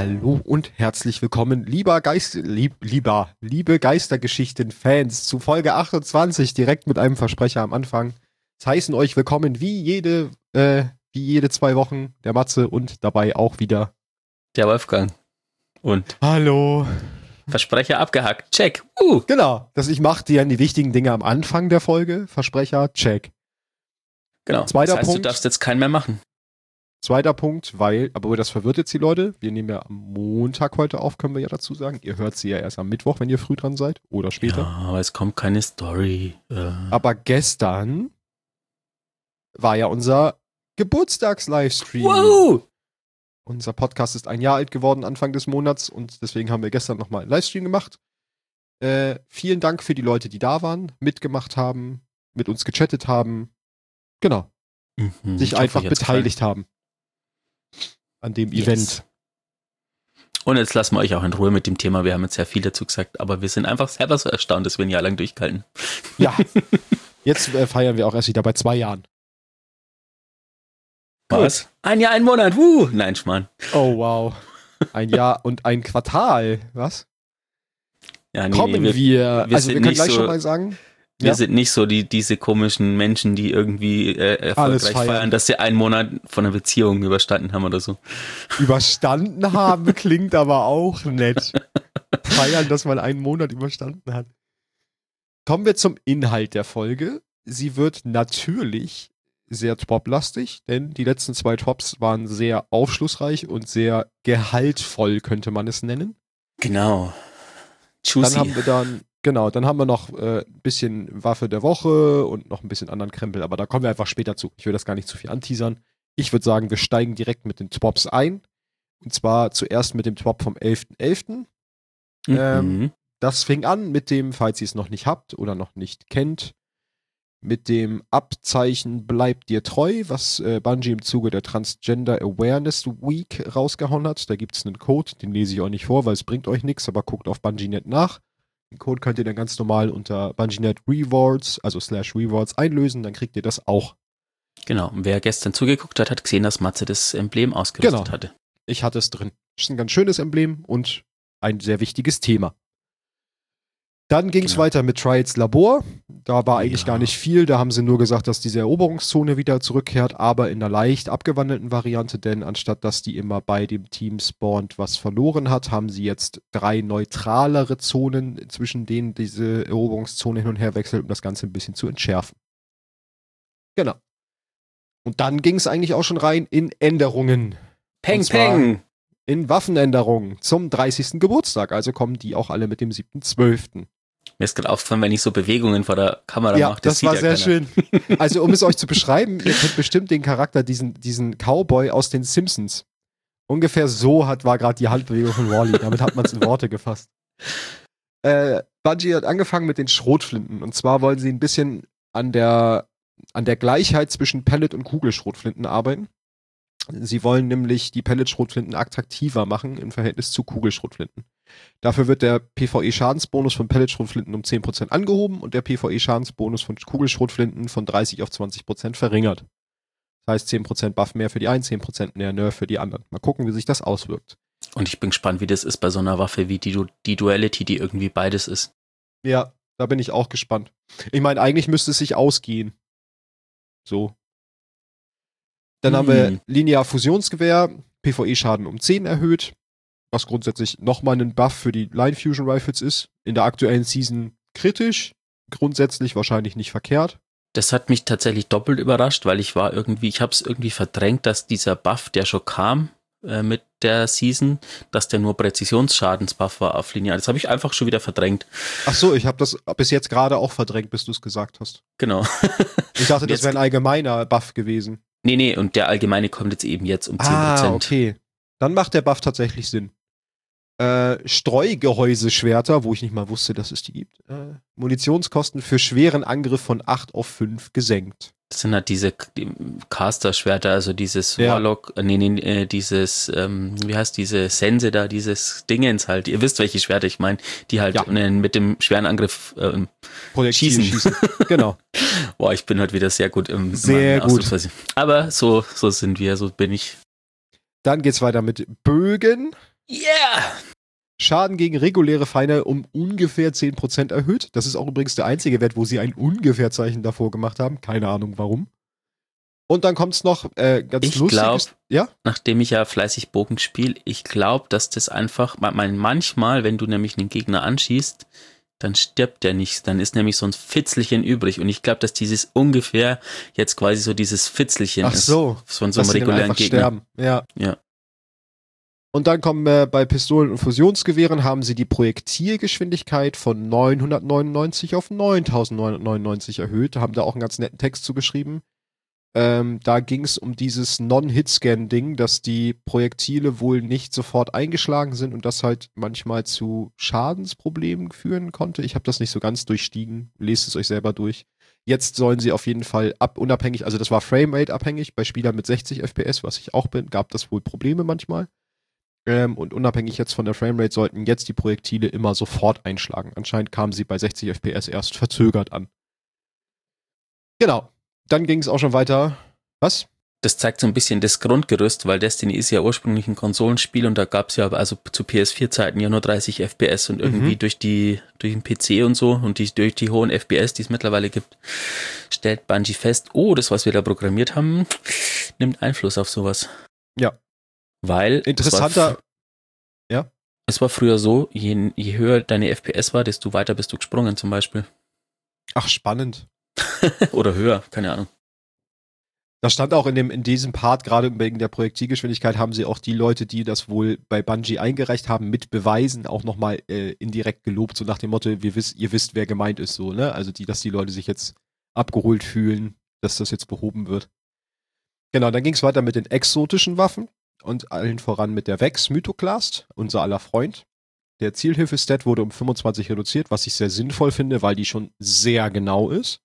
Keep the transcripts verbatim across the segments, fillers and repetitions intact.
Hallo und herzlich willkommen, lieber Geist, lieb, lieber, liebe Geistergeschichten-Fans, zu Folge achtundzwanzig, direkt mit einem Versprecher am Anfang. Es heißen euch willkommen wie jede, äh, wie jede zwei Wochen der Matze und dabei auch wieder der Wolfgang. Und hallo. Versprecher abgehackt, check. Uh. Genau, dass ich mache dir die wichtigen Dinge am Anfang der Folge, Versprecher, check. Genau, Zweiter das heißt, Punkt. Du darfst jetzt keinen mehr machen. Zweiter Punkt, weil, aber das verwirrt jetzt die Leute, wir nehmen ja am Montag heute auf, können wir ja dazu sagen. Ihr hört sie ja erst am Mittwoch, wenn ihr früh dran seid oder später. Ja, aber es kommt keine Story. Äh. Aber gestern war ja unser Geburtstags-Livestream. Wow! Unser Podcast ist ein Jahr alt geworden Anfang des Monats und deswegen haben wir gestern nochmal einen Livestream gemacht. Äh, vielen Dank für die Leute, die da waren, mitgemacht haben, mit uns gechattet haben. Genau. Mhm, sich einfach beteiligt haben. An dem yes. Event. Und jetzt lassen wir euch auch in Ruhe mit dem Thema. Wir haben jetzt sehr viel dazu gesagt, aber wir sind einfach selber so erstaunt, dass wir ein Jahr lang durchhalten. Ja, jetzt äh, feiern wir auch erst wieder bei zwei Jahren. Was? Gut. Ein Jahr, ein Monat, wuh! Nein, Schmarrn. Oh, wow. Ein Jahr und ein Quartal, was? Ja, nee, Kommen nee, wir, wir also wir können gleich so, schon mal sagen, wir ja? sind nicht so die diese komischen Menschen, die irgendwie äh, erfolgreich feiern. feiern, dass sie einen Monat von einer Beziehung überstanden haben oder so. Überstanden haben klingt aber auch nett. Feiern, dass man einen Monat überstanden hat. Kommen wir zum Inhalt der Folge. Sie wird natürlich sehr top-lastig, denn die letzten zwei Tops waren sehr aufschlussreich und sehr gehaltvoll, könnte man es nennen. Genau. Juicy. Dann haben wir dann, genau, dann haben wir noch ein äh, bisschen Waffe der Woche und noch ein bisschen anderen Krempel, aber da kommen wir einfach später zu. Ich will das gar nicht zu viel anteasern. Ich würde sagen, wir steigen direkt mit den Twops ein. Und zwar zuerst mit dem Twop vom elften elften Mhm. Ähm, das fing an mit dem, falls ihr es noch nicht habt oder noch nicht kennt, mit dem Abzeichen Bleib dir treu, was äh, Bungie im Zuge der Transgender Awareness Week rausgehauen hat. Da gibt es einen Code, den lese ich euch nicht vor, weil es bringt euch nichts, aber guckt auf Bungie Punkt net nach. Den Code könnt ihr dann ganz normal unter Bungie Punkt net Rewards, also slash Rewards einlösen, dann kriegt ihr das auch. Genau, und wer gestern zugeguckt hat, hat gesehen, dass Matze das Emblem ausgerüstet genau. hatte. Ich hatte es drin. Das ist ein ganz schönes Emblem und ein sehr wichtiges Thema. Dann ging es genau. weiter mit Trials Labor. Da war eigentlich ja. gar nicht viel. Da haben sie nur gesagt, dass diese Eroberungszone wieder zurückkehrt, aber in einer leicht abgewandelten Variante, denn anstatt dass die immer bei dem Team spawnt, was verloren hat, haben sie jetzt drei neutralere Zonen, zwischen denen diese Eroberungszone hin und her wechselt, um das Ganze ein bisschen zu entschärfen. Genau. Und dann ging es eigentlich auch schon rein in Änderungen. Peng, peng! In Waffenänderungen zum dreißigsten Geburtstag. Also kommen die auch alle mit dem siebten zwölften Mir ist gerade aufgefallen, wenn ich so Bewegungen vor der Kamera ja, mache. Das, das war ja sehr keiner. schön. Also um es euch zu beschreiben, ihr kennt bestimmt den Charakter, diesen, diesen Cowboy aus den Simpsons. Ungefähr so hat, war gerade die Handbewegung von Wall-E. Damit hat man es in Worte gefasst. Äh, Bungie hat angefangen mit den Schrotflinten. Und zwar wollen sie ein bisschen an der, an der Gleichheit zwischen Pellet- und Kugelschrotflinten arbeiten. Sie wollen nämlich die Pellet-Schrotflinten attraktiver machen im Verhältnis zu Kugelschrotflinten. Dafür wird der PvE-Schadensbonus von Pellet-Schrotflinten um zehn Prozent angehoben und der PvE-Schadensbonus von Kugelschrotflinten von dreißig auf zwanzig Prozent verringert. Das heißt zehn Prozent Buff mehr für die einen, zehn Prozent mehr Nerf für die anderen. Mal gucken, wie sich das auswirkt. Und ich bin gespannt, wie das ist bei so einer Waffe wie die, die Duality, die irgendwie beides ist. Ja, da bin ich auch gespannt. Ich meine, eigentlich müsste es sich ausgehen. So. Dann hm. haben wir Linear-Fusionsgewehr, PvE-Schaden um zehn erhöht, was grundsätzlich nochmal ein Buff für die Line-Fusion-Rifles ist. In der aktuellen Season kritisch, grundsätzlich wahrscheinlich nicht verkehrt. Das hat mich tatsächlich doppelt überrascht, weil ich war irgendwie, ich habe es irgendwie verdrängt, dass dieser Buff, der schon kam äh, mit der Season, dass der nur Präzisionsschadensbuff war auf Linear. Das habe ich einfach schon wieder verdrängt. Ach so, ich habe das bis jetzt gerade auch verdrängt, bis du es gesagt hast. Genau. Ich dachte, das wäre ein allgemeiner Buff gewesen. Nee, nee, und der allgemeine kommt jetzt eben jetzt um zehn Prozent. Ah, okay. Dann macht der Buff tatsächlich Sinn. Äh, Streugehäuseschwerter, wo ich nicht mal wusste, dass es die gibt. Äh, Munitionskosten für schweren Angriff von acht auf fünf gesenkt. Das sind halt diese die Caster-Schwerter, also dieses ja. Warlock, nee, nee, äh, dieses, ähm, wie heißt diese Sense da, dieses Dingens halt. Ihr wisst, welche Schwerter ich meine, die halt ja. mit dem schweren Angriff ähm, schießen. schießen. Genau. Boah, ich bin heute wieder sehr gut im Sehr gut. Aber so, so sind wir, so bin ich. Dann geht's weiter mit Bögen. Yeah! Schaden gegen reguläre Feinde um ungefähr zehn Prozent erhöht. Das ist auch übrigens der einzige Wert, wo sie ein Ungefähr-Zeichen davor gemacht haben. Keine Ahnung warum. Und dann kommt es noch äh, ganz Ich lustig. glaube, Ja? nachdem ich ja fleißig Bogen spiele, ich glaube, dass das einfach, manchmal, wenn du nämlich einen Gegner anschießt, dann stirbt der nicht. Dann ist nämlich so ein Fitzelchen übrig. Und ich glaube, dass dieses ungefähr jetzt quasi so dieses Fitzelchen Ach so, ist von so einem dass sie dann regulären einfach Gegner. sterben. Ja. Ja. Und dann kommen äh, bei Pistolen und Fusionsgewehren haben sie die Projektilgeschwindigkeit von neunhundertneunundneunzig auf neuntausendneunhundertneunundneunzig erhöht. Haben da auch einen ganz netten Text zugeschrieben. Ähm, da ging es um dieses Non-Hit-Scan-Ding, dass die Projektile wohl nicht sofort eingeschlagen sind und das halt manchmal zu Schadensproblemen führen konnte. Ich habe das nicht so ganz durchstiegen. Lest es euch selber durch. Jetzt sollen sie auf jeden Fall ab, unabhängig, also das war Framerate abhängig, bei Spielern mit sechzig F P S, was ich auch bin, gab das wohl Probleme manchmal. Ähm, und unabhängig jetzt von der Framerate sollten jetzt die Projektile immer sofort einschlagen. Anscheinend kamen sie bei sechzig F P S erst verzögert an. Genau. Dann ging es auch schon weiter. Was? Das zeigt so ein bisschen das Grundgerüst, weil Destiny ist ja ursprünglich ein Konsolenspiel und da gab es ja also zu P S vier Zeiten ja nur dreißig F P S und irgendwie mhm. durch die durch den P C und so und die, durch die hohen F P S, die es mittlerweile gibt, stellt Bungie fest, oh, das, was wir da programmiert haben, nimmt Einfluss auf sowas. Ja. Weil interessanter, es war, ja. Es war früher so, je, je höher deine F P S war, desto weiter bist du gesprungen zum Beispiel. Ach, spannend. Oder höher, keine Ahnung. Da stand auch in dem in diesem Part, gerade wegen der Projektilgeschwindigkeit, haben sie auch die Leute, die das wohl bei Bungie eingereicht haben, mit Beweisen auch nochmal äh, indirekt gelobt, so nach dem Motto, wir wiss, ihr wisst, wer gemeint ist, so, ne? Also die, dass die Leute sich jetzt abgeholt fühlen, dass das jetzt behoben wird. Genau, dann ging es weiter mit den exotischen Waffen und allen voran mit der Vex Mythoclast, unser aller Freund. Der Zielhilfe-Stat wurde um fünfundzwanzig reduziert, was ich sehr sinnvoll finde, weil die schon sehr genau ist.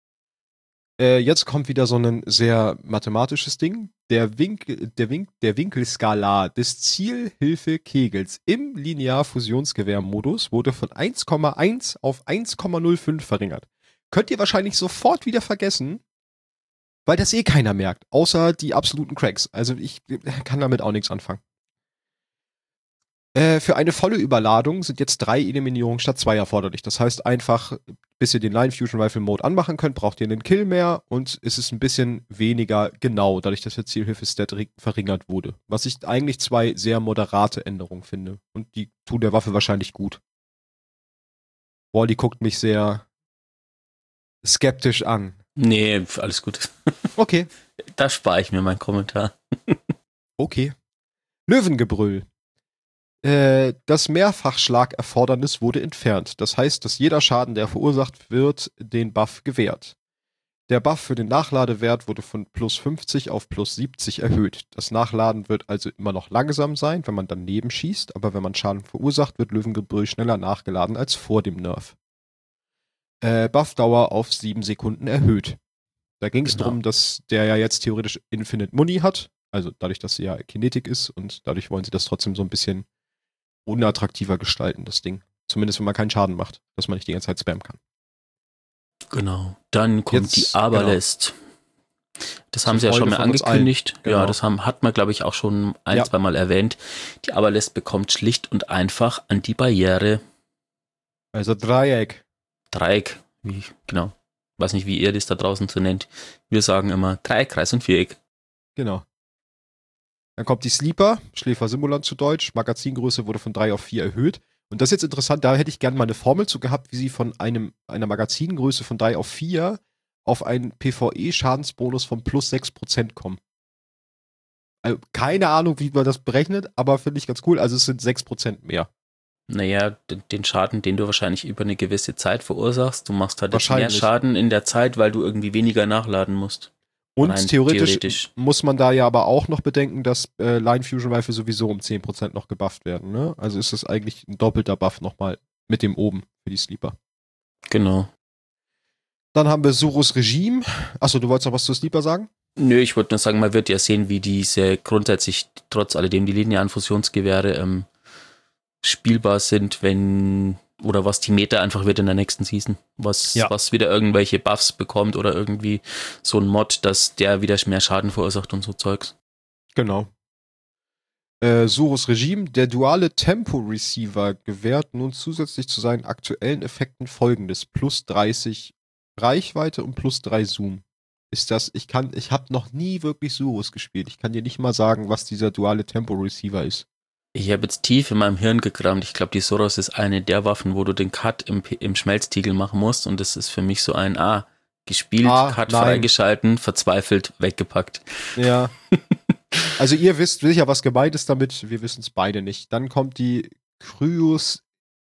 Äh, jetzt kommt wieder so ein sehr mathematisches Ding. Der, Winkel, der, Wink, der Winkelskalar des Zielhilfe-Kegels im Linear-Fusionsgewehr-Modus wurde von eins Komma eins auf eins Komma null fünf verringert. Könnt ihr wahrscheinlich sofort wieder vergessen, weil das eh keiner merkt, außer die absoluten Cracks. Also ich kann damit auch nichts anfangen. Äh, für eine volle Überladung sind jetzt drei Eliminierungen statt zwei erforderlich. Das heißt einfach, bis ihr den Line Fusion Rifle Mode anmachen könnt, braucht ihr einen Kill mehr und es ist ein bisschen weniger genau, dadurch, dass der Zielhilfe-Stat verringert wurde. Was ich eigentlich zwei sehr moderate Änderungen finde. Und die tun der Waffe wahrscheinlich gut. Wally guckt mich sehr skeptisch an. Nee, alles gut. Okay. Da spare ich mir meinen Kommentar. Okay. Löwengebrüll. Äh, das Mehrfachschlagerfordernis wurde entfernt. Das heißt, dass jeder Schaden, der verursacht wird, den Buff gewährt. Der Buff für den Nachladewert wurde von plus fünfzig auf plus siebzig erhöht. Das Nachladen wird also immer noch langsam sein, wenn man daneben schießt, aber wenn man Schaden verursacht, wird Löwengebrüll schneller nachgeladen als vor dem Nerf. Äh, Buffdauer auf sieben Sekunden erhöht. Da ging es Genau. darum, dass der ja jetzt theoretisch Infinite Muni hat, also dadurch, dass sie ja Kinetik ist und dadurch wollen sie das trotzdem so ein bisschen unattraktiver gestalten, das Ding. Zumindest, wenn man keinen Schaden macht, dass man nicht die ganze Zeit spammen kann. Genau. Dann kommt Jetzt, die Aberlist. Genau. Das haben Zur sie ja Freude schon mal von uns angekündigt. allen. Genau. Ja, das haben, hat man, glaube ich, auch schon ein, Ja. zwei Mal erwähnt. Die Aberlist bekommt schlicht und einfach an die Barriere Also Dreieck. Dreieck. Wie, genau. Weiß nicht, wie ihr das da draußen so nennt. Wir sagen immer Dreieck, Kreis und Viereck. Genau. Dann kommt die Sleeper, Schläfer-Simulant zu Deutsch. Magazingröße wurde von drei auf vier erhöht. Und das ist jetzt interessant, da hätte ich gerne mal eine Formel zu gehabt, wie sie von einem, einer Magazingröße von drei auf vier auf einen PvE-Schadensbonus von plus sechs Prozent kommen. Also keine Ahnung, wie man das berechnet, aber finde ich ganz cool. Also es sind sechs Prozent mehr. Naja, den Schaden, den du wahrscheinlich über eine gewisse Zeit verursachst, du machst halt jetzt mehr Wahrscheinlich. Schaden in der Zeit, weil du irgendwie weniger nachladen musst. Und Rein theoretisch, theoretisch. muss man da ja aber auch noch bedenken, dass äh, Line Fusion Rifle sowieso um zehn Prozent noch gebufft werden. Ne? Also ist das eigentlich ein doppelter Buff nochmal mit dem oben für die Sleeper. Genau. Dann haben wir Surus Regime. Achso, du wolltest noch was zu Sleeper sagen? Nö, ich wollte nur sagen, man wird ja sehen, wie diese grundsätzlich trotz alledem die linearen Fusionsgewehre ähm, spielbar sind, wenn oder was die Meta einfach wird in der nächsten Season. Was, Ja. was wieder irgendwelche Buffs bekommt oder irgendwie so ein Mod, dass der wieder mehr Schaden verursacht und so Zeugs. Genau. Äh, Surus Regime, der duale Tempo-Receiver gewährt nun zusätzlich zu seinen aktuellen Effekten folgendes: plus dreißig Reichweite und plus drei Zoom. Ist das, ich kann, ich habe noch nie wirklich Surus gespielt. Ich kann dir nicht mal sagen, was dieser duale Tempo-Receiver ist. Ich habe jetzt tief in meinem Hirn gekramt. Ich glaube, die Surus ist eine der Waffen, wo du den Cut im, im Schmelztiegel machen musst. Und das ist für mich so ein, ah, gespielt, Ah, Cut nein. freigeschalten, verzweifelt, weggepackt. Ja. Also ihr wisst sicher, was gemeint ist damit. Wir wissen es beide nicht. Dann kommt die Kryosthesie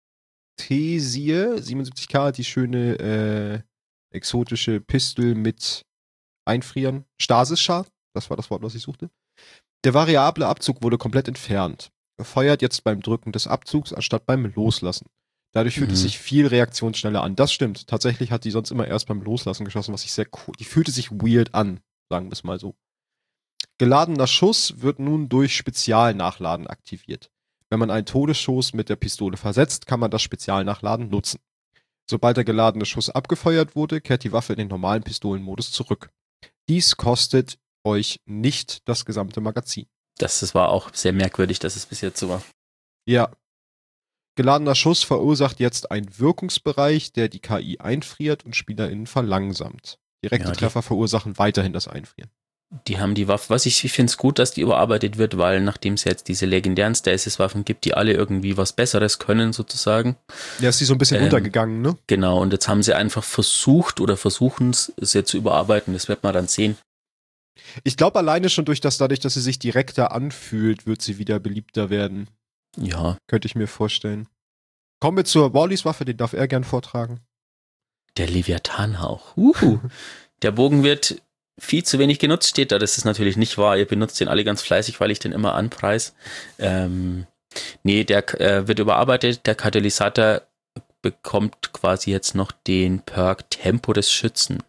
siebenundsiebzig K, die schöne äh, exotische Pistol mit Einfrieren. Stasis-Schad, das war das Wort, was ich suchte. Der variable Abzug wurde komplett entfernt. Er feuert jetzt beim Drücken des Abzugs anstatt beim Loslassen. Dadurch fühlt Mhm. es sich viel reaktionsschneller an. Das stimmt. Tatsächlich hat die sonst immer erst beim Loslassen geschossen, was ich sehr cool. Die fühlte sich weird an, sagen wir es mal so. Geladener Schuss wird nun durch Spezialnachladen aktiviert. Wenn man einen Todesschuss mit der Pistole versetzt, kann man das Spezialnachladen nutzen. Sobald der geladene Schuss abgefeuert wurde, kehrt die Waffe in den normalen Pistolenmodus zurück. Dies kostet euch nicht das gesamte Magazin. Das, das war auch sehr merkwürdig, dass es bis jetzt so war. Ja. Geladener Schuss verursacht jetzt einen Wirkungsbereich, der die K I einfriert und SpielerInnen verlangsamt. Direkte Ja, die- Treffer verursachen weiterhin das Einfrieren. Die haben die Waffe, was ich, ich finde es gut, dass die überarbeitet wird, weil nachdem es jetzt diese legendären Stasis-Waffen gibt, die alle irgendwie was Besseres können sozusagen. Ja, ist die so ein bisschen Ähm, runtergegangen, ne? Genau, und jetzt haben sie einfach versucht oder versuchen es sehr zu überarbeiten, das wird man dann sehen. Ich glaube alleine schon durch das, dadurch, dass sie sich direkter anfühlt, wird sie wieder beliebter werden. Ja, Könnte ich mir vorstellen. Kommen wir zur Wallys Waffe, den darf er gern vortragen. der Leviathan-Hauch. Uhu. Der Bogen wird viel zu wenig genutzt, steht da. Das ist natürlich nicht wahr. Ihr benutzt den alle ganz fleißig, weil ich den immer anpreis. Ähm, nee, der äh, wird überarbeitet. Der Katalysator bekommt quasi jetzt noch den Perk Tempo des Schützen.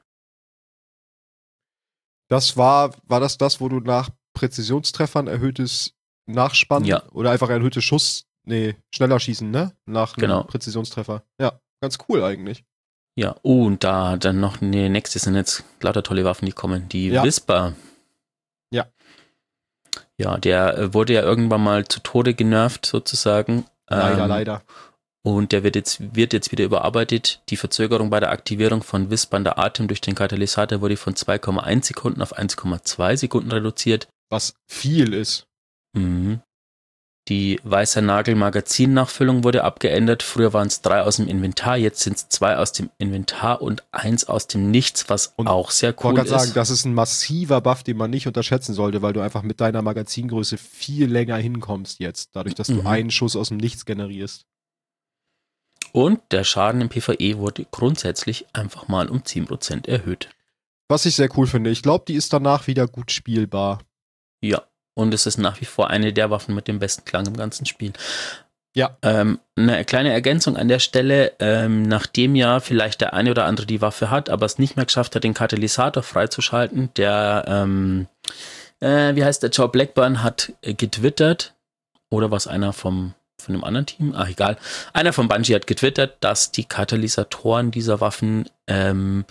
Das war, war das das, wo du nach Präzisionstreffern erhöhtes Nachspannen Ja. oder einfach erhöhte Schuss, nee, schneller schießen, ne? Nach einem Genau. Präzisionstreffer. Ja, ganz cool eigentlich. Ja, oh, und da dann noch, nee, nächstes sind jetzt lauter tolle Waffen, die kommen. Die Ja. Whisper. Ja. Ja, der äh, wurde ja irgendwann mal zu Tode genervt, sozusagen. Leider, Ähm, leider. Und der wird jetzt, wird jetzt wieder überarbeitet. Die Verzögerung bei der Aktivierung von wispernder Atem durch den Katalysator wurde von zwei Komma eins Sekunden auf eins Komma zwei Sekunden reduziert. Was viel ist. Mhm. Die weißer Nagel Magazinnachfüllung wurde abgeändert. Früher waren es drei aus dem Inventar, jetzt sind es zwei aus dem Inventar und eins aus dem Nichts, was Und auch sehr Ich cool wollte gerade ist. sagen, das ist ein massiver Buff, den man nicht unterschätzen sollte, weil du einfach mit deiner Magazingröße viel länger hinkommst jetzt, dadurch, dass du Mhm. einen Schuss aus dem Nichts generierst. Und der Schaden im PvE wurde grundsätzlich einfach mal um zehn Prozent erhöht. Was ich sehr cool finde. Ich glaube, die ist danach wieder gut spielbar. Ja, und es ist nach wie vor eine der Waffen mit dem besten Klang im ganzen Spiel. Ja. Ähm, eine kleine Ergänzung an der Stelle, ähm, nachdem ja vielleicht der eine oder andere die Waffe hat, aber es nicht mehr geschafft hat, den Katalysator freizuschalten, der, ähm, äh, wie heißt der, Joe Blackburn hat äh, getwittert, oder was einer vom von einem anderen Team, ach egal, einer von Bungie hat getwittert, dass die Katalysatoren dieser Waffen ähm,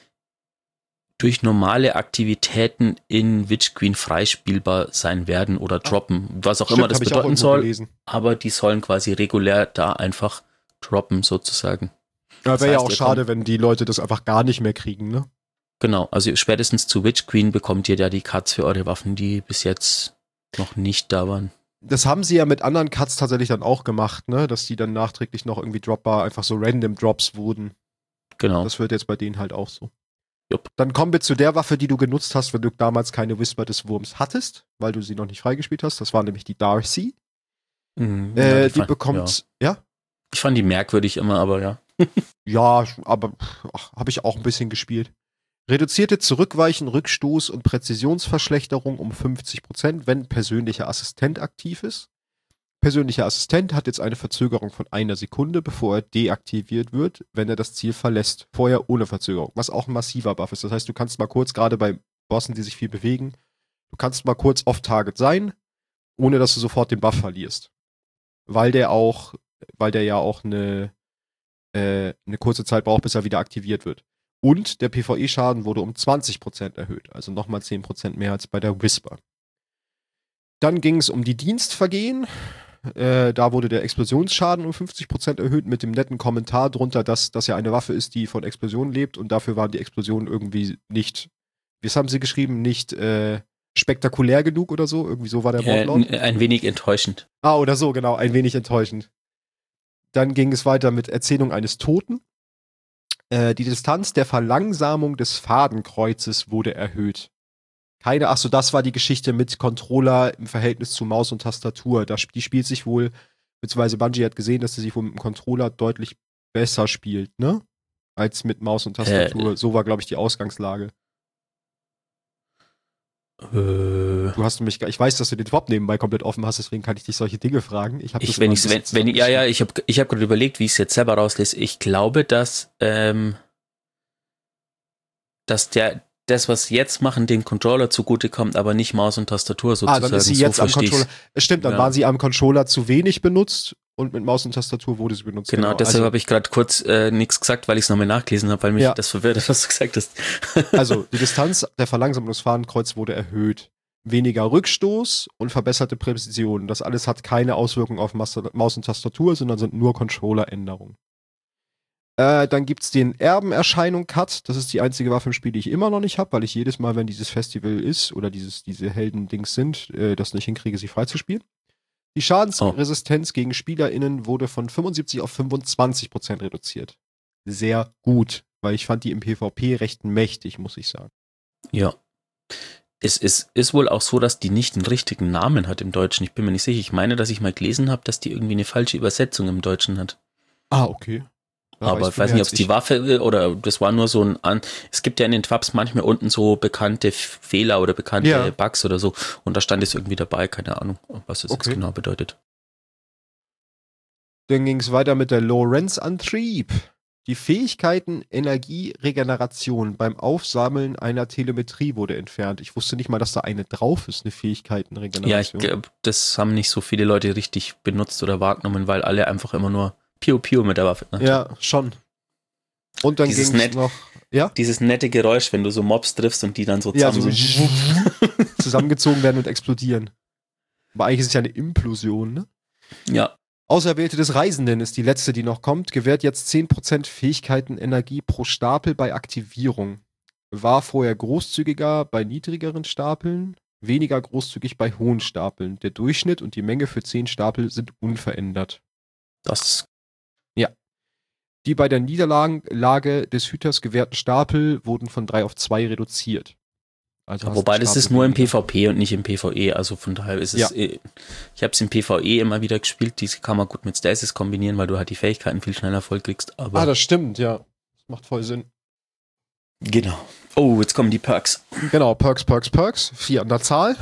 durch normale Aktivitäten in Witch Queen freispielbar sein werden oder droppen, was auch Stimmt, immer das hab ich auch bedeuten irgendwo soll, gelesen. aber die sollen quasi regulär da einfach droppen sozusagen. Ja, Das wäre ja heißt, auch ihr schade, wenn die Leute das einfach gar nicht mehr kriegen, ne? Genau, also spätestens zu Witch Queen bekommt ihr da die Cuts für eure Waffen, die bis jetzt noch nicht da waren. Das haben sie ja mit anderen Cuts tatsächlich dann auch gemacht, ne? Dass die dann nachträglich noch irgendwie dropbar einfach so random Drops wurden. Genau. Das wird jetzt bei denen halt auch so. Jupp. Dann kommen wir zu der Waffe, die du genutzt hast, wenn du damals keine Whisper des Wurms hattest, weil du sie noch nicht freigespielt hast. Das war nämlich die Darcy. Mhm, Äh, ja, die fand, bekommt, ja. ja. Ich fand die merkwürdig immer, aber ja. Ja, aber habe ich auch ein bisschen gespielt. Reduzierte Zurückweichen, Rückstoß und Präzisionsverschlechterung um fünfzig Prozent, wenn persönlicher Assistent aktiv ist. Persönlicher Assistent hat jetzt eine Verzögerung von einer Sekunde, bevor er deaktiviert wird, wenn er das Ziel verlässt. Vorher ohne Verzögerung, was auch ein massiver Buff ist. Das heißt, du kannst mal kurz, gerade bei Bossen, die sich viel bewegen, du kannst mal kurz off-target sein, ohne dass du sofort den Buff verlierst. Weil der auch, weil der ja auch eine, äh, eine kurze Zeit braucht, bis er wieder aktiviert wird. Und der PvE-Schaden wurde um zwanzig Prozent erhöht, also nochmal zehn Prozent mehr als bei der Whisper. Dann ging es um die Dienstvergehen. Äh, da wurde der Explosionsschaden um fünfzig Prozent erhöht mit dem netten Kommentar drunter, dass das ja eine Waffe ist, die von Explosionen lebt und dafür waren die Explosionen irgendwie nicht, wie haben sie geschrieben, nicht äh, spektakulär genug oder so. Irgendwie so war der Wortlaut. Äh, ein wenig enttäuschend. Ah, oder so, genau, ein wenig enttäuschend. Dann ging es weiter mit Erzählung eines Toten. Äh, die Distanz der Verlangsamung des Fadenkreuzes wurde erhöht. Keine, ach so, das war die Geschichte mit Controller im Verhältnis zu Maus und Tastatur. Das, die spielt sich wohl, beziehungsweise Bungie hat gesehen, dass sie sich wohl mit dem Controller deutlich besser spielt, ne? Als mit Maus und Tastatur. Äh, so war, glaube ich, die Ausgangslage. Äh, du hast mich, ich weiß, dass du den Twop nebenbei komplett offen hast, deswegen kann ich dich solche Dinge fragen. Ich habe ich, wenn ich, wenn, wenn, ja, ja, ich habe ich hab gerade überlegt, wie ich es jetzt selber rauslese. Ich glaube, dass, ähm, dass der das, was sie jetzt machen, den Controller zugutekommt, aber nicht Maus und Tastatur sozusagen. Ah, dann ist sie jetzt so am Controller. Stimmt, dann ja. War sie am Controller zu wenig benutzt und mit Maus und Tastatur wurde sie benutzt. Genau, genau. Deshalb also, habe ich gerade kurz äh, nichts gesagt, weil ich es nochmal nachgelesen habe, weil mich ja. das verwirrt hat, was du gesagt hast. Also, die Distanz der Verlangsamung des Fadenkreuzes wurde erhöht. Weniger Rückstoß und verbesserte Präzision. Das alles hat keine Auswirkung auf Maus und Tastatur, sondern sind nur Controller-Änderungen. Äh, dann gibt's den Erbenerscheinung-Cut. Das ist die einzige Waffe im Spiel, die ich immer noch nicht habe, weil ich jedes Mal, wenn dieses Festival ist oder dieses, diese Helden-Dings sind, äh, das nicht hinkriege, sie freizuspielen. Die Schadensresistenz oh. gegen SpielerInnen wurde von fünfundsiebzig auf fünfundzwanzig Prozent reduziert. Sehr gut, weil ich fand die im PvP recht mächtig, muss ich sagen. Ja. Es ist, ist wohl auch so, dass die nicht den richtigen Namen hat im Deutschen. Ich bin mir nicht sicher. Ich meine, dass ich mal gelesen habe, dass die irgendwie eine falsche Übersetzung im Deutschen hat. Ah, okay. Ja, aber ich weiß nicht, ob es die Waffe oder das war nur so ein an. Es gibt ja in den Twabs manchmal unten so bekannte Fehler oder bekannte ja. Bugs oder so. Und da stand es irgendwie dabei, keine Ahnung, was das okay. jetzt genau bedeutet. Dann ging es weiter mit der Lorentz-Antrieb. Die Fähigkeiten Energieregeneration beim Aufsammeln einer Telemetrie wurde entfernt. Ich wusste nicht mal, dass da eine drauf ist, eine Fähigkeitenregeneration. Ja, ich glaube, das haben nicht so viele Leute richtig benutzt oder wahrgenommen, weil alle einfach immer nur Piu Piu mit der Waffe. Ne? Ja, schon. Und dann ging es noch... Ja? Dieses nette Geräusch, wenn du so Mobs triffst und die dann so zusammen ja, so so zusammengezogen werden und explodieren. Aber eigentlich ist es ja eine Implosion, ne? Ja. Auserwählte des Reisenden ist die letzte, die noch kommt. Gewährt jetzt zehn Prozent Fähigkeiten-Energie pro Stapel bei Aktivierung. War vorher großzügiger bei niedrigeren Stapeln, weniger großzügig bei hohen Stapeln. Der Durchschnitt und die Menge für zehn Stapel sind unverändert. Das Ja. Die bei der Niederlage des Hüters gewährten Stapel wurden von drei auf zwei reduziert. Also ja, wobei das ist nur im PvP und nicht im PvE, also von daher ist es, ja. eh, ich habe es im PvE immer wieder gespielt, diese kann man gut mit Stasis kombinieren, weil du halt die Fähigkeiten viel schneller voll kriegst. Aber ah, das stimmt, ja. Das macht voll Sinn. Genau. Oh, jetzt kommen die Perks. Genau, Perks, Perks, Perks, vier an der Zahl.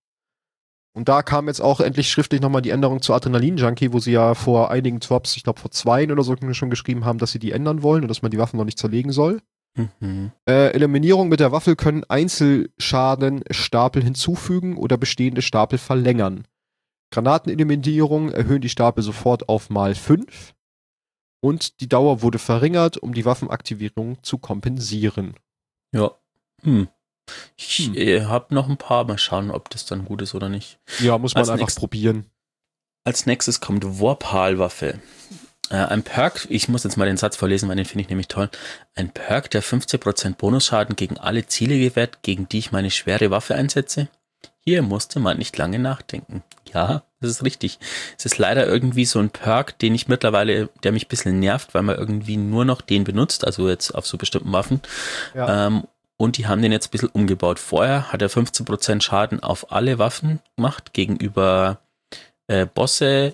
Und da kam jetzt auch endlich schriftlich nochmal die Änderung zu Adrenalin Junkie, wo sie ja vor einigen Twops, ich glaube vor zwei oder so schon geschrieben haben, dass sie die ändern wollen und dass man die Waffen noch nicht zerlegen soll. Mhm. Äh, Eliminierung mit der Waffe können Einzelschadenstapel hinzufügen oder bestehende Stapel verlängern. Granateneliminierung erhöhen die Stapel sofort auf mal fünf. Und die Dauer wurde verringert, um die Waffenaktivierung zu kompensieren. Ja. Hm. Ich hm. äh, habe noch ein paar. Mal schauen, ob das dann gut ist oder nicht. Ja, muss man als einfach nächst, probieren. Als nächstes kommt Warpal-Waffe. Äh, ein Perk, ich muss jetzt mal den Satz vorlesen, weil den finde ich nämlich toll. Ein Perk, der fünfzehn Prozent Bonusschaden gegen alle Ziele gewährt, gegen die ich meine schwere Waffe einsetze. Hier musste man nicht lange nachdenken. Ja, das ist richtig. Es ist leider irgendwie so ein Perk, den ich mittlerweile, der mich ein bisschen nervt, weil man irgendwie nur noch den benutzt, also jetzt auf so bestimmten Waffen. Ja. Ähm, und die haben den jetzt ein bisschen umgebaut. Vorher hat er fünfzehn Prozent Schaden auf alle Waffen gemacht, gegenüber äh, Bosse,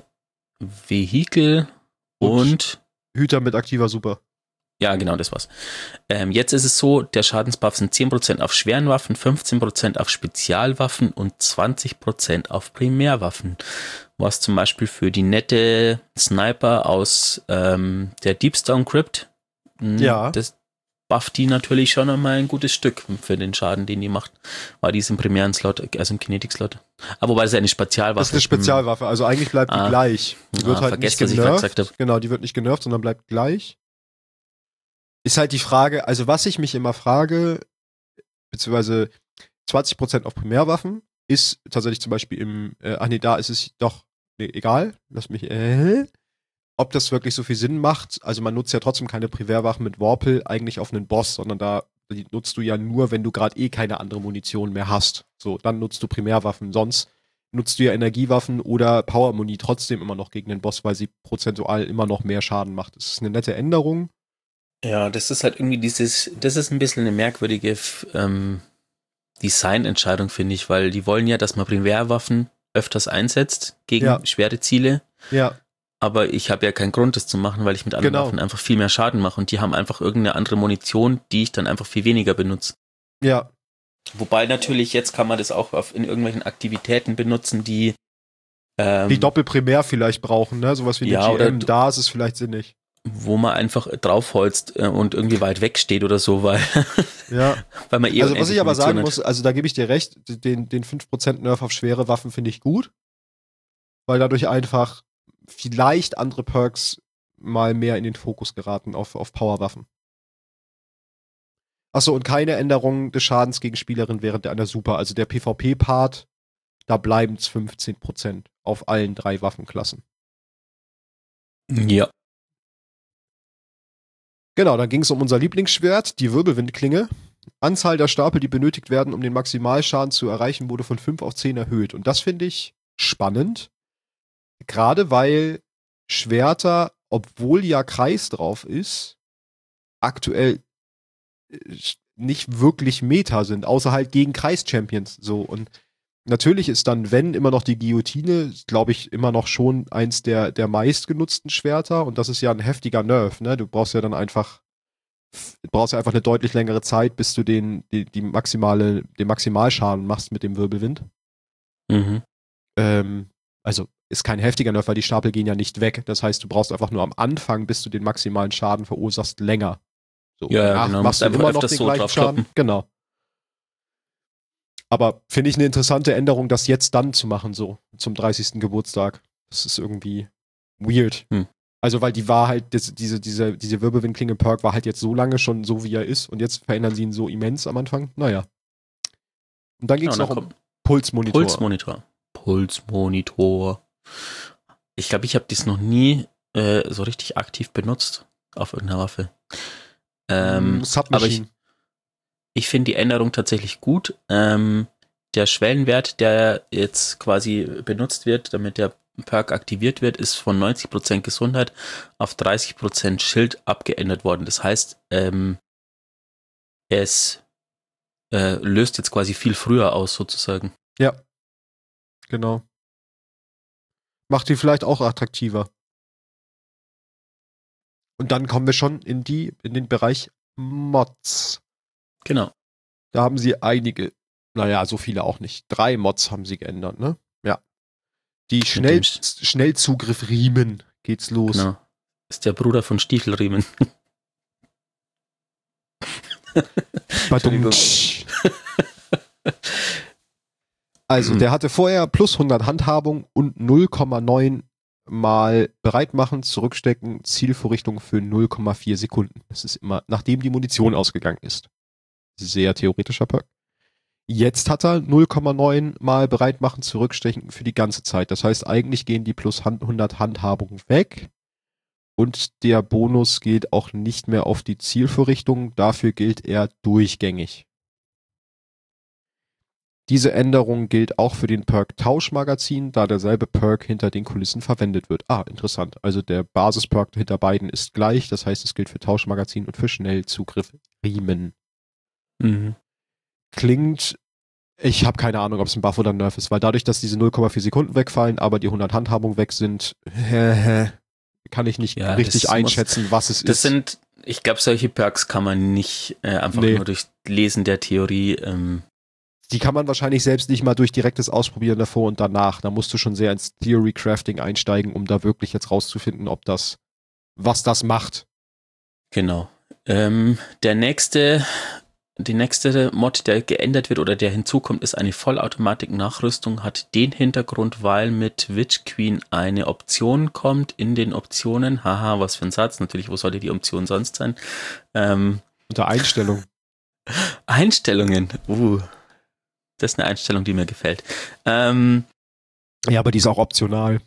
Vehikel und, und Hüter mit aktiver Super. Ja, genau, das war's. Ähm, jetzt ist es so, der Schadensbuff sind zehn Prozent auf schweren Waffen, fünfzehn Prozent auf Spezialwaffen und zwanzig Prozent auf Primärwaffen. Was zum Beispiel für die nette Sniper aus ähm, der Deepstone Crypt, mh, ja. das bufft die natürlich schon einmal ein gutes Stück für den Schaden, den die macht. War die ist im primären Slot, also im Kinetic-Slot. Aber wobei das ist eine Spezialwaffe. Das ist eine Spezialwaffe, also eigentlich bleibt die ah, gleich. Die wird ah, halt vergesst, nicht was genervt. Ich gesagt habe. Genau, die wird nicht genervt, sondern bleibt gleich. Ist halt die Frage, also was ich mich immer frage, beziehungsweise zwanzig Prozent auf Primärwaffen, ist tatsächlich zum Beispiel im, äh, ach nee, da ist es doch, nee, egal, lass mich, äh, ob das wirklich so viel Sinn macht. Also man nutzt ja trotzdem keine Primärwaffen mit Vorpal eigentlich auf einen Boss, sondern da die nutzt du ja nur, wenn du gerade eh keine andere Munition mehr hast. So, dann nutzt du Primärwaffen. Sonst nutzt du ja Energiewaffen oder Power-Muni trotzdem immer noch gegen den Boss, weil sie prozentual immer noch mehr Schaden macht. Das ist eine nette Änderung. Ja, das ist halt irgendwie dieses, das ist ein bisschen eine merkwürdige ähm, Designentscheidung, finde ich, weil die wollen ja, dass man Primärwaffen öfters einsetzt gegen Ja. schwere Ziele. Ja, Aber ich habe ja keinen Grund, das zu machen, weil ich mit anderen Genau. Waffen einfach viel mehr Schaden mache und die haben einfach irgendeine andere Munition, die ich dann einfach viel weniger benutze. ja, Wobei natürlich, jetzt kann man das auch auf, in irgendwelchen Aktivitäten benutzen, die ähm, die Doppelprimär vielleicht brauchen, ne? Sowas wie Ja, eine G M, oder- da ist es vielleicht sinnig. wo man einfach draufholzt äh, und irgendwie weit weg steht oder so, weil, Ja. weil man eh Also was ich unendlich aber Munition sagen hat. muss, also da gebe ich dir recht, den, den fünf Prozent Nerf auf schwere Waffen finde ich gut, weil dadurch einfach vielleicht andere Perks mal mehr in den Fokus geraten auf, auf Powerwaffen. Achso, und keine Änderung des Schadens gegen Spielerinnen während einer Super. Also der PvP-Part, da bleiben es fünfzehn Prozent auf allen drei Waffenklassen. Ja. Genau, dann ging es um unser Lieblingsschwert, die Wirbelwindklinge. Anzahl der Stapel, die benötigt werden, um den Maximalschaden zu erreichen, wurde von fünf auf zehn erhöht. Und das finde ich spannend. Gerade weil Schwerter, obwohl ja Kreis drauf ist, aktuell äh, nicht wirklich Meta sind, außer halt gegen Kreis-Champions. So. Und natürlich ist dann, wenn, immer noch die Guillotine, glaube ich, immer noch schon eins der, der meistgenutzten Schwerter. Und das ist ja ein heftiger Nerv, ne? Du brauchst ja dann einfach, du brauchst ja einfach eine deutlich längere Zeit, bis du den, die, die maximale, den Maximalschaden machst mit dem Wirbelwind. Mhm. Ähm, also ist kein heftiger Nerf, weil die Stapel gehen ja nicht weg. Das heißt, du brauchst einfach nur am Anfang, bis du den maximalen Schaden verursachst, länger. So, Ja, ja, danach genau. machst Musst du einfach immer noch öfters den so gleichen drauf Schaden. kloppen. Genau. Aber finde ich eine interessante Änderung, das jetzt dann zu machen, so zum dreißigsten Geburtstag. Das ist irgendwie weird. Hm. Also, weil die war halt, das, diese, diese, diese Wirbelwindklinge-Perk war halt jetzt so lange schon so, wie er ist und jetzt verändern sie ihn so immens am Anfang. Naja. Und dann ging Ja, es und noch dann um Pulsmonitor. Pulsmonitor. Pulsmonitor. Ich glaube, ich habe das noch nie äh, so richtig aktiv benutzt auf irgendeiner Waffe. Ähm, Mm, Submachine. aber ich, ich finde die Änderung tatsächlich gut. Ähm, der Schwellenwert, der jetzt quasi benutzt wird, damit der Perk aktiviert wird, ist von neunzig Prozent Gesundheit auf dreißig Prozent Schild abgeändert worden. Das heißt, ähm, es äh, löst jetzt quasi viel früher aus, sozusagen. Ja. Genau. Macht die vielleicht auch attraktiver. Und dann kommen wir schon in die, in den Bereich Mods. Genau. Da haben sie einige, naja, so viele auch nicht. Drei Mods haben sie geändert, ne? Ja. Die Schnell, dem Sch- Schnellzugriff Riemen geht's los. Genau. Ist der Bruder von Stiefelriemen. Badum. Also, der hatte vorher plus hundert Handhabung und null Komma neun mal bereitmachen, zurückstecken, Zielvorrichtung für null Komma vier Sekunden. Das ist immer, nachdem die Munition ausgegangen ist. Sehr theoretischer Perk. Jetzt hat er null Komma neun mal bereitmachen, zurückstechen für die ganze Zeit. Das heißt, eigentlich gehen die plus hundert Handhabungen weg. Und der Bonus geht auch nicht mehr auf die Zielvorrichtung. Dafür gilt er durchgängig. Diese Änderung gilt auch für den Perk Tauschmagazin, da derselbe Perk hinter den Kulissen verwendet wird. Ah, interessant. Also der Basisperk hinter beiden ist gleich. Das heißt, es gilt für Tauschmagazin und für Schnellzugriff Riemen. Mhm. Klingt, ich habe keine Ahnung, ob es ein Buff oder ein Nerf ist, weil dadurch, dass diese null Komma vier Sekunden wegfallen, aber die hundert Handhabungen weg sind, kann ich nicht Ja, richtig das einschätzen, muss, was es Das ist. sind, ich glaube, solche Perks kann man nicht äh, einfach Nee. nur durch Lesen der Theorie. Ähm, Die kann man wahrscheinlich selbst nicht mal durch direktes Ausprobieren davor und danach. Da musst du schon sehr ins Theory Crafting einsteigen, um da wirklich jetzt rauszufinden, ob das, was das macht. genau. Ähm, der nächste, die nächste Mod, der geändert wird oder der hinzukommt, ist eine Vollautomatik-Nachrüstung. Hat den Hintergrund, weil mit Witch Queen eine Option kommt in den Optionen. Haha, was für ein Satz. Natürlich, wo sollte die Option sonst sein? Ähm, Unter Einstellung. Einstellungen. Uh. Das ist eine Einstellung, die mir gefällt. Ähm, ja, aber die ist auch optional.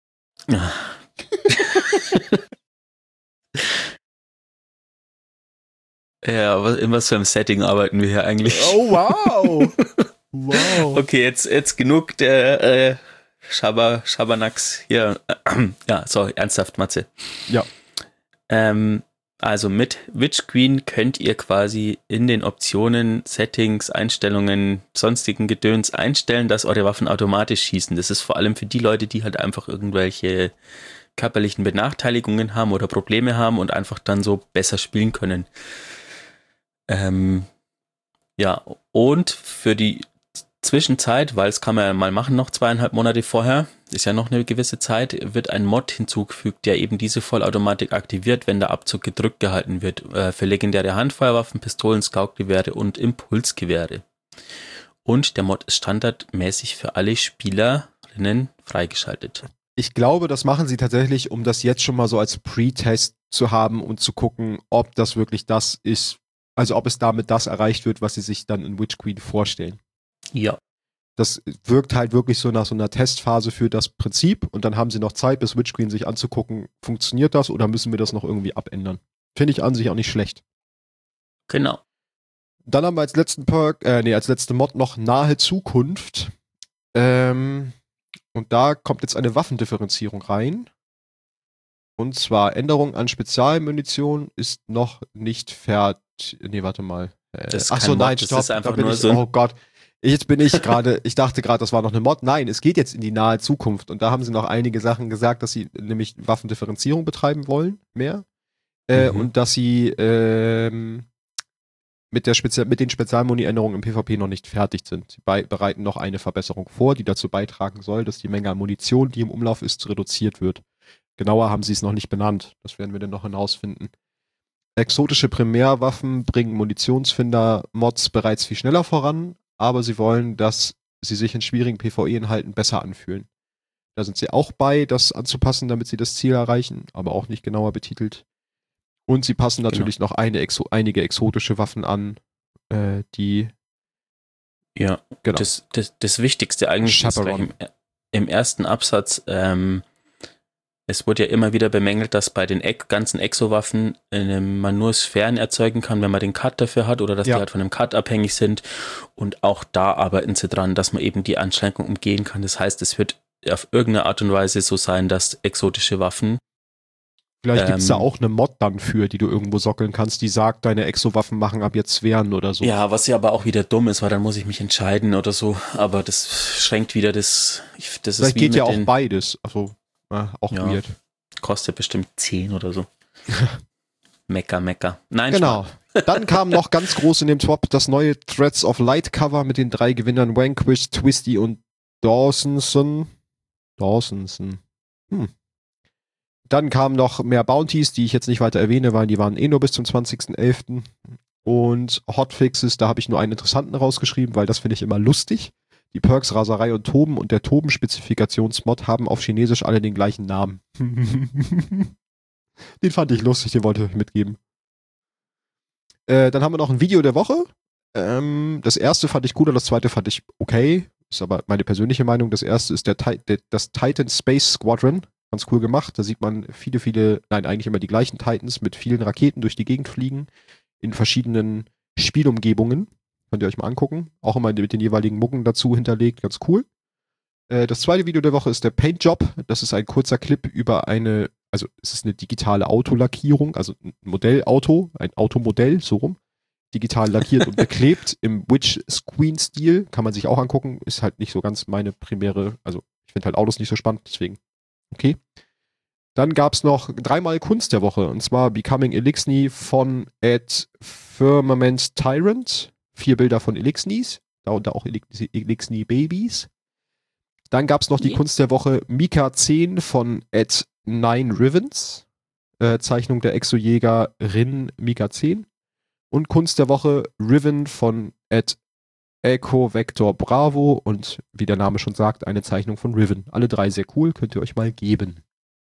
Ja, was, in was für einem Setting arbeiten wir hier eigentlich? Oh, wow. Wow. Okay, jetzt, jetzt genug der äh, Schaber, Schabernacks hier. Ja, so, ernsthaft, Matze. Ja. Ähm, also mit Witch Queen könnt ihr quasi in den Optionen, Settings, Einstellungen, sonstigen Gedöns einstellen, dass eure Waffen automatisch schießen. Das ist vor allem für die Leute, die halt einfach irgendwelche körperlichen Benachteiligungen haben oder Probleme haben und einfach dann so besser spielen können. Ähm, ja, und für die Zwischenzeit, weil es kann man ja mal machen, noch zweieinhalb Monate vorher, ist ja noch eine gewisse Zeit, wird ein Mod hinzugefügt, der eben diese Vollautomatik aktiviert, wenn der Abzug gedrückt gehalten wird, äh, für legendäre Handfeuerwaffen, Pistolen, Scout-Gewehre und Impulsgewehre. Und der Mod ist standardmäßig für alle Spielerinnen freigeschaltet. Ich glaube, das machen sie tatsächlich, um das jetzt schon mal so als Pre-Test zu haben und zu gucken, ob das wirklich das ist, also ob es damit das erreicht wird, was sie sich dann in Witch Queen vorstellen. Ja. Das wirkt halt wirklich so nach so einer Testphase für das Prinzip und dann haben sie noch Zeit, bis Witch Queen sich anzugucken, funktioniert das oder müssen wir das noch irgendwie abändern. Finde ich an sich auch nicht schlecht. Genau. Dann haben wir als letzten Perk, äh, nee, als letzte Mod noch nahe Zukunft. Ähm, und da kommt jetzt eine Waffendifferenzierung rein. Und zwar Änderung an Spezialmunition ist noch nicht fertig. Nee, warte mal. Äh, Das ist ach kein so, Mod, nein, das stopp. ist einfach da bin nur ich, so ein- oh Gott. Jetzt bin ich gerade, ich dachte gerade, das war noch eine Mod. Nein, es geht jetzt in die nahe Zukunft. Und da haben sie noch einige Sachen gesagt, dass sie nämlich Waffendifferenzierung betreiben wollen, mehr. Äh, Mhm. Und dass sie ähm, mit, der Spezi- mit den Spezialmuni-Änderungen im PvP noch nicht fertig sind. Sie bei- bereiten noch eine Verbesserung vor, die dazu beitragen soll, dass die Menge an Munition, die im Umlauf ist, reduziert wird. Genauer haben sie es noch nicht benannt. Das werden wir dann noch hinausfinden. Exotische Primärwaffen bringen Munitionsfinder-Mods bereits viel schneller voran, aber sie wollen, dass sie sich in schwierigen PvE-Inhalten besser anfühlen. Da sind sie auch bei, das anzupassen, damit sie das Ziel erreichen, aber auch nicht genauer betitelt. Und sie passen natürlich genau. noch eine Exo- einige exotische Waffen an, äh, die Ja, genau. das, das, das Wichtigste eigentlich ist gleich im, im ersten Absatz, ähm, es wurde ja immer wieder bemängelt, dass bei den e- ganzen Exo-Waffen äh, man nur Sphären erzeugen kann, wenn man den Cut dafür hat oder dass Ja. die halt von einem Cut abhängig sind. Und auch da arbeiten sie dran, dass man eben die Einschränkung umgehen kann. Das heißt, es wird auf irgendeine Art und Weise so sein, dass exotische Waffen Vielleicht gibt es da Ähm, auch eine Mod dann für, die du irgendwo sockeln kannst, die sagt, deine Exo-Waffen machen ab jetzt Sphären oder so. Ja, was ja aber auch wieder dumm ist, weil dann muss ich mich entscheiden oder so. Aber das schränkt wieder das. Ich, das Vielleicht ist wie geht mit ja auch den, beides. Also, ja, auch Ja. weird. Kostet bestimmt zehn oder so. Mecker, Mecker. Nein, Genau. Dann kam noch ganz groß in dem Top das neue Threads of Light Cover mit den drei Gewinnern Vanquish, Twisty und Dawsonson. Dawsonson. Hm. Dann kamen noch mehr Bounties, die ich jetzt nicht weiter erwähne, weil die waren eh nur bis zum zwanzigsten elften Und Hotfixes, da habe ich nur einen interessanten rausgeschrieben, weil das finde ich immer lustig. Die Perks Raserei und Toben und der Toben-Spezifikationsmod haben auf Chinesisch alle den gleichen Namen. Den fand ich lustig, den wollte ich euch mitgeben. Äh, dann haben wir noch ein Video der Woche. Ähm, das erste fand ich cooler, das zweite fand ich okay. Ist aber meine persönliche Meinung. Das erste ist der, der, das Titan Space Squadron. Ganz cool gemacht. Da sieht man viele, viele, nein, eigentlich immer die gleichen Titans mit vielen Raketen durch die Gegend fliegen. In verschiedenen Spielumgebungen. Könnt ihr euch mal angucken. Auch immer mit den jeweiligen Mucken dazu hinterlegt. Ganz cool. Äh, das zweite Video der Woche ist der Paint Job. Das ist ein kurzer Clip über eine, also es ist eine digitale Autolackierung, also ein Modellauto, ein Automodell, so rum. Digital lackiert und beklebt im Witch Queen-Stil. Kann man sich auch angucken. Ist halt nicht so ganz meine primäre, also ich finde halt Autos nicht so spannend, deswegen okay. Dann gab es noch dreimal Kunst der Woche, und zwar Becoming Elixni von At Firmament Tyrant. Vier Bilder von Elixnis, darunter auch Elixni Babies. Dann gab es noch die Yeah. Kunst der Woche Mika zehn von At Nine Rivens. Äh, Zeichnung der Exojägerin Mika zehn. Und Kunst der Woche Riven von At Echo Vector Bravo und wie der Name schon sagt, eine Zeichnung von Riven. Alle drei sehr cool, könnt ihr euch mal geben.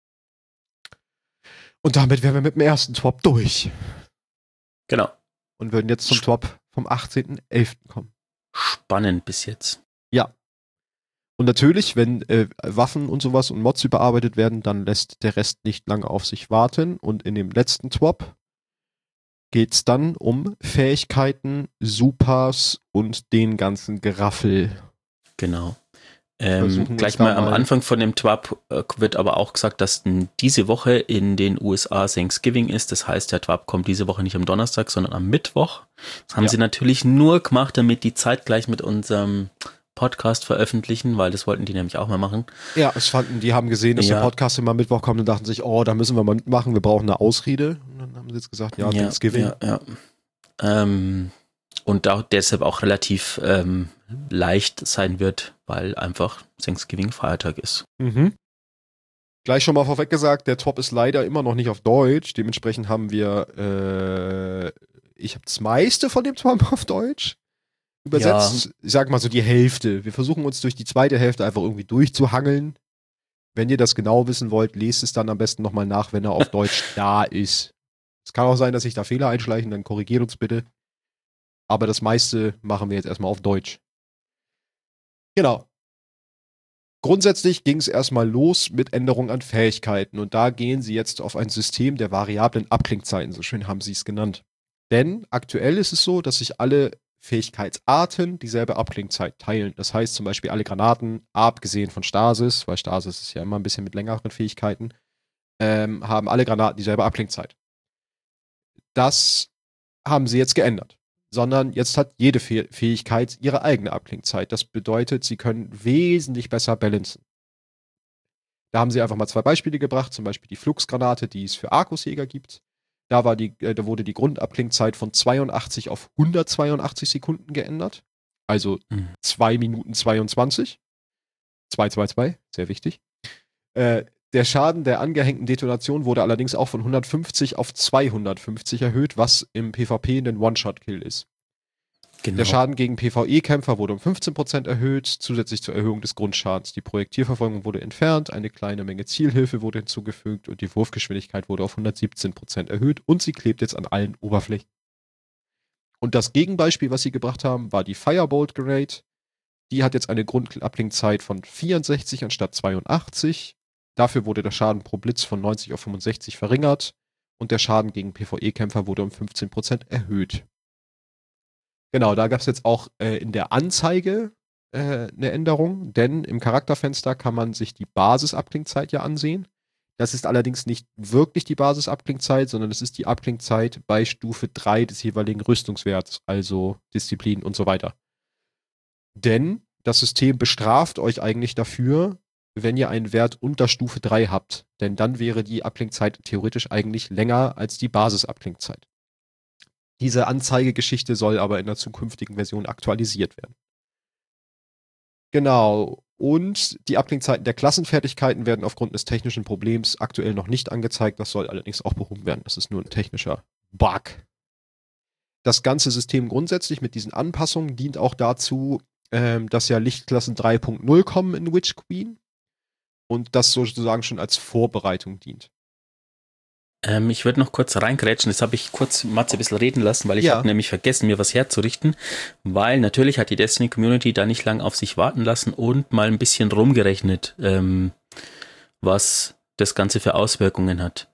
Und damit wären wir mit dem ersten Top durch. Genau. Und würden jetzt zum Top vom achtzehnten elften kommen. spannend bis jetzt. Ja. Und natürlich, wenn äh, Waffen und sowas und Mods überarbeitet werden, dann lässt der Rest nicht lange auf sich warten. Und in dem letzten Twop geht's dann um Fähigkeiten, Supers und den ganzen Geraffel. Genau. Versuchen Ähm, uns gleich da mal am mal- Anfang von dem Twap äh, wird aber auch gesagt, dass n- diese Woche in den U S A Thanksgiving ist. Das heißt, der Twap kommt diese Woche nicht am Donnerstag, sondern am Mittwoch. Das haben Ja. sie natürlich nur gemacht, damit die zeitgleich mit unserem Podcast veröffentlichen, weil das wollten die nämlich auch mal machen. Ja, es fanden, die haben gesehen, dass Ja. der Podcast immer Mittwoch kommt und dachten sich, oh, da müssen wir mal mitmachen, wir brauchen eine Ausrede. Und dann haben sie jetzt gesagt, ja, Thanksgiving. Ja, ja. Ähm, und da deshalb auch relativ ähm, leicht sein wird, weil einfach Thanksgiving Feiertag ist. Mhm. Gleich schon mal vorweg gesagt, der Top ist leider immer noch nicht auf Deutsch. Dementsprechend haben wir, äh, ich habe das meiste von dem Top auf Deutsch übersetzt. Ich sag mal so die Hälfte. Wir versuchen uns durch die zweite Hälfte einfach irgendwie durchzuhangeln. Wenn ihr das genau wissen wollt, lest es dann am besten nochmal nach, wenn er auf Deutsch da ist. Es kann auch sein, dass sich da Fehler einschleichen, dann korrigiert uns bitte. Aber das meiste machen wir jetzt erstmal auf Deutsch. Genau. Grundsätzlich ging es erstmal los mit Änderungen an Fähigkeiten und da gehen sie jetzt auf ein System der variablen Abklingzeiten, so schön haben sie es genannt. Denn aktuell ist es so, dass sich alle Fähigkeitsarten dieselbe Abklingzeit teilen. Das heißt zum Beispiel alle Granaten, abgesehen von Stasis, weil Stasis ist ja immer ein bisschen mit längeren Fähigkeiten, ähm, haben alle Granaten dieselbe Abklingzeit. Das haben sie jetzt geändert. Sondern jetzt hat jede Fäh- Fähigkeit ihre eigene Abklingzeit. Das bedeutet, sie können wesentlich besser balancen. Da haben sie einfach mal zwei Beispiele gebracht, zum Beispiel die Fluxgranate, die es für Arkusjäger gibt. Da, war die, äh, da wurde die Grundabklingzeit von zweiundachtzig auf hundertzweiundachtzig Sekunden geändert. Also Mhm. zwei Minuten zweiundzwanzig. zwei zwei zwei, sehr wichtig. Äh, der Schaden der angehängten Detonation wurde allerdings auch von hundertfünfzig auf zweihundertfünfzig erhöht, was im PvP ein One-Shot-Kill ist. Genau. Der Schaden gegen PvE-Kämpfer wurde um fünfzehn Prozent erhöht, zusätzlich zur Erhöhung des Grundschadens. Die Projektilverfolgung wurde entfernt, eine kleine Menge Zielhilfe wurde hinzugefügt und die Wurfgeschwindigkeit wurde auf hundertsiebzehn Prozent erhöht und sie klebt jetzt an allen Oberflächen. Und das Gegenbeispiel, was sie gebracht haben, war die Firebolt Grenade. Die hat jetzt eine Grundabklingzeit von vierundsechzig anstatt zweiundachtzig. Dafür wurde der Schaden pro Blitz von neunzig auf fünfundsechzig verringert und der Schaden gegen PvE-Kämpfer wurde um fünfzehn Prozent erhöht. Genau, da gab es jetzt auch äh, in der Anzeige äh, eine Änderung, denn im Charakterfenster kann man sich die Basisabklingzeit ja ansehen. Das ist allerdings nicht wirklich die Basisabklingzeit, sondern es ist die Abklingzeit bei Stufe drei des jeweiligen Rüstungswerts, also Disziplin und so weiter. Denn das System bestraft euch eigentlich dafür, wenn ihr einen Wert unter Stufe drei habt. Denn dann wäre die Abklingzeit theoretisch eigentlich länger als die Basisabklingzeit. Diese Anzeigegeschichte soll aber in der zukünftigen Version aktualisiert werden. Genau. Und die Abklingzeiten der Klassenfertigkeiten werden aufgrund des technischen Problems aktuell noch nicht angezeigt. Das soll allerdings auch behoben werden. Das ist nur ein technischer Bug. Das ganze System grundsätzlich mit diesen Anpassungen dient auch dazu, ähm, dass ja Lichtklassen drei Punkt null kommen in Witch Queen und das sozusagen schon als Vorbereitung dient. Ähm, ich würde noch kurz reingrätschen, das habe ich kurz Matze ein bisschen reden lassen, weil ich Ja. habe nämlich vergessen, mir was herzurichten, weil natürlich hat die Destiny-Community da nicht lang auf sich warten lassen und mal ein bisschen rumgerechnet, ähm, was das Ganze für Auswirkungen hat.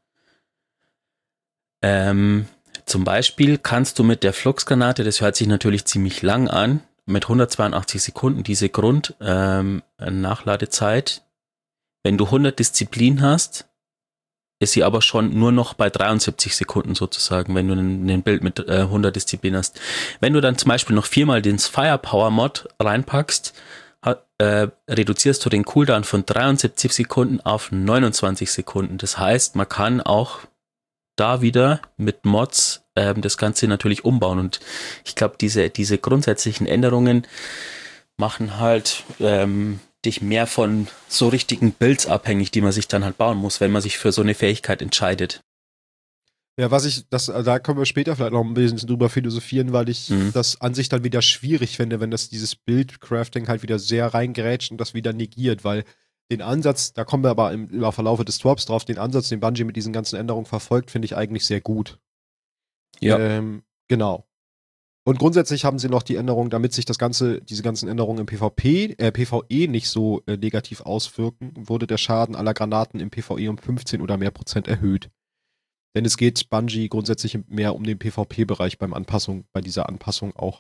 Ähm, zum Beispiel kannst du mit der Fluxgranate, das hört sich natürlich ziemlich lang an, mit hundertzweiundachtzig Sekunden diese Grund-Nachladezeit, ähm, wenn du hundert Disziplin hast, ist sie aber schon nur noch bei dreiundsiebzig Sekunden sozusagen, wenn du ein, ein Bild mit äh, hundert Disziplin hast. Wenn du dann zum Beispiel noch viermal den Firepower-Mod reinpackst, hat, äh, reduzierst du den Cooldown von dreiundsiebzig Sekunden auf neunundzwanzig Sekunden. Das heißt, man kann auch da wieder mit Mods ähm, das Ganze natürlich umbauen. Und ich glaube, diese, diese grundsätzlichen Änderungen machen halt ähm, dich mehr von so richtigen Builds abhängig, die man sich dann halt bauen muss, wenn man sich für so eine Fähigkeit entscheidet. Ja, was ich, das, da können wir später vielleicht noch ein bisschen drüber philosophieren, weil ich Mhm. das an sich dann wieder schwierig finde, wenn das dieses Build-Crafting halt wieder sehr reingrätscht und das wieder negiert, weil den Ansatz, da kommen wir aber im, im Verlauf des Swaps drauf, den Ansatz, den Bungie mit diesen ganzen Änderungen verfolgt, finde ich eigentlich sehr gut. Ja. Ähm, genau. Und grundsätzlich haben sie noch die Änderung, damit sich das ganze, diese ganzen Änderungen im PvP, äh, PvE nicht so äh, negativ auswirken, wurde der Schaden aller Granaten im PvE um fünfzehn oder mehr Prozent erhöht. Denn es geht Bungie grundsätzlich mehr um den PvP-Bereich beim Anpassung, bei dieser Anpassung auch.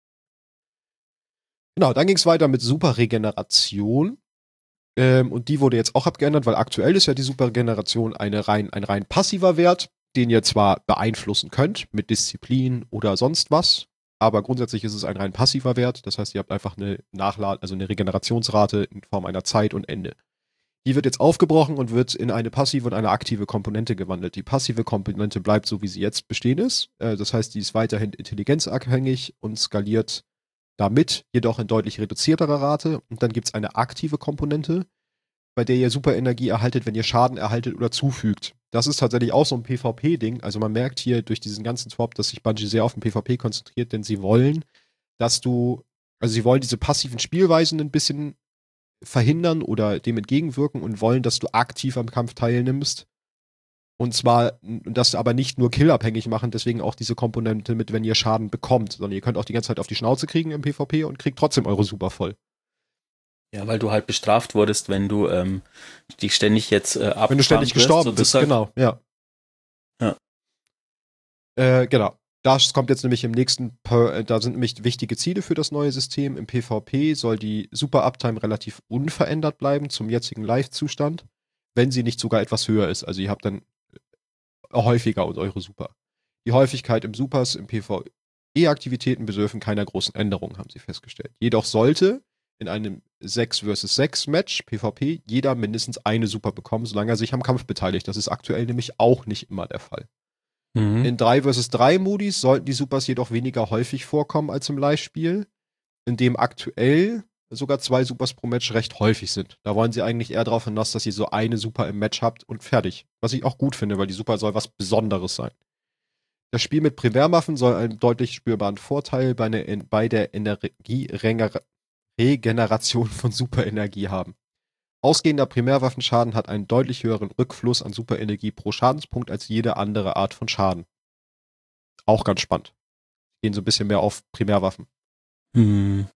Genau, dann ging es weiter mit Superregeneration. Ähm, und die wurde jetzt auch abgeändert, weil aktuell ist ja die Superregeneration eine rein, ein rein passiver Wert, den ihr zwar beeinflussen könnt mit Disziplin oder sonst was, aber grundsätzlich ist es ein rein passiver Wert. Das heißt, ihr habt einfach eine Nachlad, also eine Regenerationsrate in Form einer Zeit und Ende. Die wird jetzt aufgebrochen und wird in eine passive und eine aktive Komponente gewandelt. Die passive Komponente bleibt so, wie sie jetzt bestehen ist. Äh, das heißt, die ist weiterhin intelligenzabhängig und skaliert damit, jedoch in deutlich reduzierterer Rate. Und dann gibt es eine aktive Komponente, bei der ihr Superenergie erhaltet, wenn ihr Schaden erhaltet oder zufügt. Das ist tatsächlich auch so ein PvP-Ding. Also man merkt hier durch diesen ganzen Swap, dass sich Bungie sehr auf den PvP konzentriert, denn sie wollen, dass du, also sie wollen diese passiven Spielweisen ein bisschen verhindern oder dem entgegenwirken und wollen, dass du aktiv am Kampf teilnimmst. Und zwar, das aber nicht nur killabhängig machen, deswegen auch diese Komponente mit, wenn ihr Schaden bekommt, sondern ihr könnt auch die ganze Zeit auf die Schnauze kriegen im PvP und kriegt trotzdem eure Super voll. Ja, weil du halt bestraft wurdest, wenn du ähm, dich ständig jetzt äh, abgefangen Wenn du ständig wirst, gestorben sozusagen. bist, genau, ja. Ja. Äh, genau. Das kommt jetzt nämlich im nächsten, per, da sind nämlich wichtige Ziele für das neue System. Im PvP soll die Super-Uptime relativ unverändert bleiben zum jetzigen Live-Zustand, wenn sie nicht sogar etwas höher ist. Also ihr habt dann häufiger und eure Super. Die Häufigkeit im Supers, im PvE-Aktivitäten bedürfen keiner großen Änderung, haben sie festgestellt. Jedoch sollte in einem sechs versus sechs Match, PvP, jeder mindestens eine Super bekommen, solange er sich am Kampf beteiligt. Das ist aktuell nämlich auch nicht immer der Fall. Mhm. In drei versus drei Modis sollten die Supers jedoch weniger häufig vorkommen als im Live-Spiel, in dem aktuell sogar zwei Supers pro Match recht häufig sind. Da wollen sie eigentlich eher darauf hinaus, dass ihr so eine Super im Match habt und fertig. Was ich auch gut finde, weil die Super soll was Besonderes sein. Das Spiel mit Primärwaffen soll einen deutlich spürbaren Vorteil bei, eine, bei der Energieregeneration von Superenergie haben. Ausgehender Primärwaffenschaden hat einen deutlich höheren Rückfluss an Superenergie pro Schadenspunkt als jede andere Art von Schaden. Auch ganz spannend. Gehen so ein bisschen mehr auf Primärwaffen. Hm.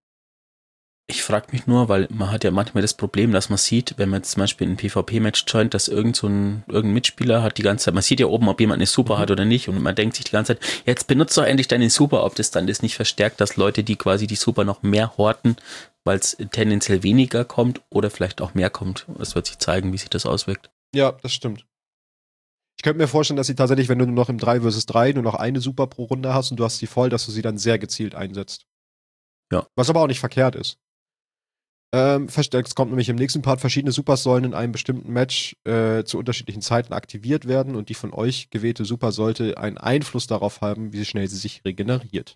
Ich frage mich nur, weil man hat ja manchmal das Problem, dass man sieht, wenn man jetzt zum Beispiel ein PvP-Match joint, dass irgend so ein irgendein Mitspieler hat die ganze Zeit, man sieht ja oben, ob jemand eine Super mhm. hat oder nicht und man denkt sich die ganze Zeit, jetzt benutzt doch endlich deine Super, ob das dann das nicht verstärkt, dass Leute, die quasi die Super noch mehr horten, weil es tendenziell weniger kommt oder vielleicht auch mehr kommt. Es wird sich zeigen, wie sich das auswirkt. Ja, das stimmt. Ich könnte mir vorstellen, dass sie tatsächlich, wenn du nur noch im drei versus drei nur noch eine Super pro Runde hast und du hast sie voll, dass du sie dann sehr gezielt einsetzt. Ja. Was aber auch nicht verkehrt ist. Ähm, es kommt nämlich im nächsten Part, verschiedene Supers sollen in einem bestimmten Match äh, zu unterschiedlichen Zeiten aktiviert werden und die von euch gewählte Super sollte einen Einfluss darauf haben, wie schnell sie sich regeneriert.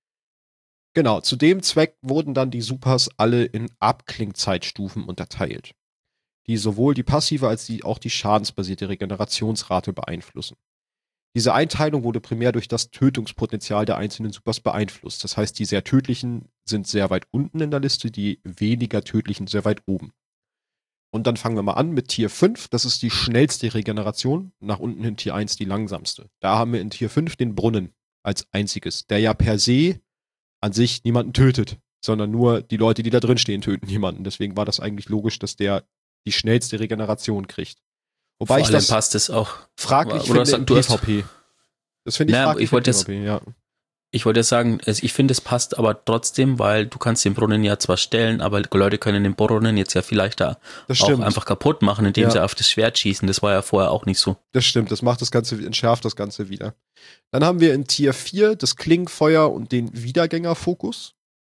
Genau, zu dem Zweck wurden dann die Supers alle in Abklingzeitstufen unterteilt, die sowohl die passive als auch die schadensbasierte Regenerationsrate beeinflussen. Diese Einteilung wurde primär durch das Tötungspotenzial der einzelnen Supers beeinflusst. Das heißt, die sehr tödlichen sind sehr weit unten in der Liste, die weniger tödlichen sehr weit oben. Und dann fangen wir mal an mit Tier fünf. Das ist die schnellste Regeneration. Nach unten hin Tier eins die langsamste. Da haben wir in Tier fünf den Brunnen als einziges, der ja per se an sich niemanden tötet, sondern nur die Leute, die da drin stehen, töten jemanden. Deswegen war das eigentlich logisch, dass der die schnellste Regeneration kriegt. Wobei Vor ich allem das passt es auch fraglich oder finde im du hast- PvP. Das finde ich Na, fraglich ich wollte im jetzt- PvP, ja. Ich wollte ja sagen, also ich finde, es passt aber trotzdem, weil du kannst den Brunnen ja zwar stellen, aber Leute können den Brunnen jetzt ja vielleicht da Das auch stimmt. einfach kaputt machen, indem Ja. sie auf das Schwert schießen. Das war ja vorher auch nicht so. Das stimmt, das macht das Ganze, entschärft das Ganze wieder. Dann haben wir in Tier vier das Klingenfeuer und den Wiedergängerfokus.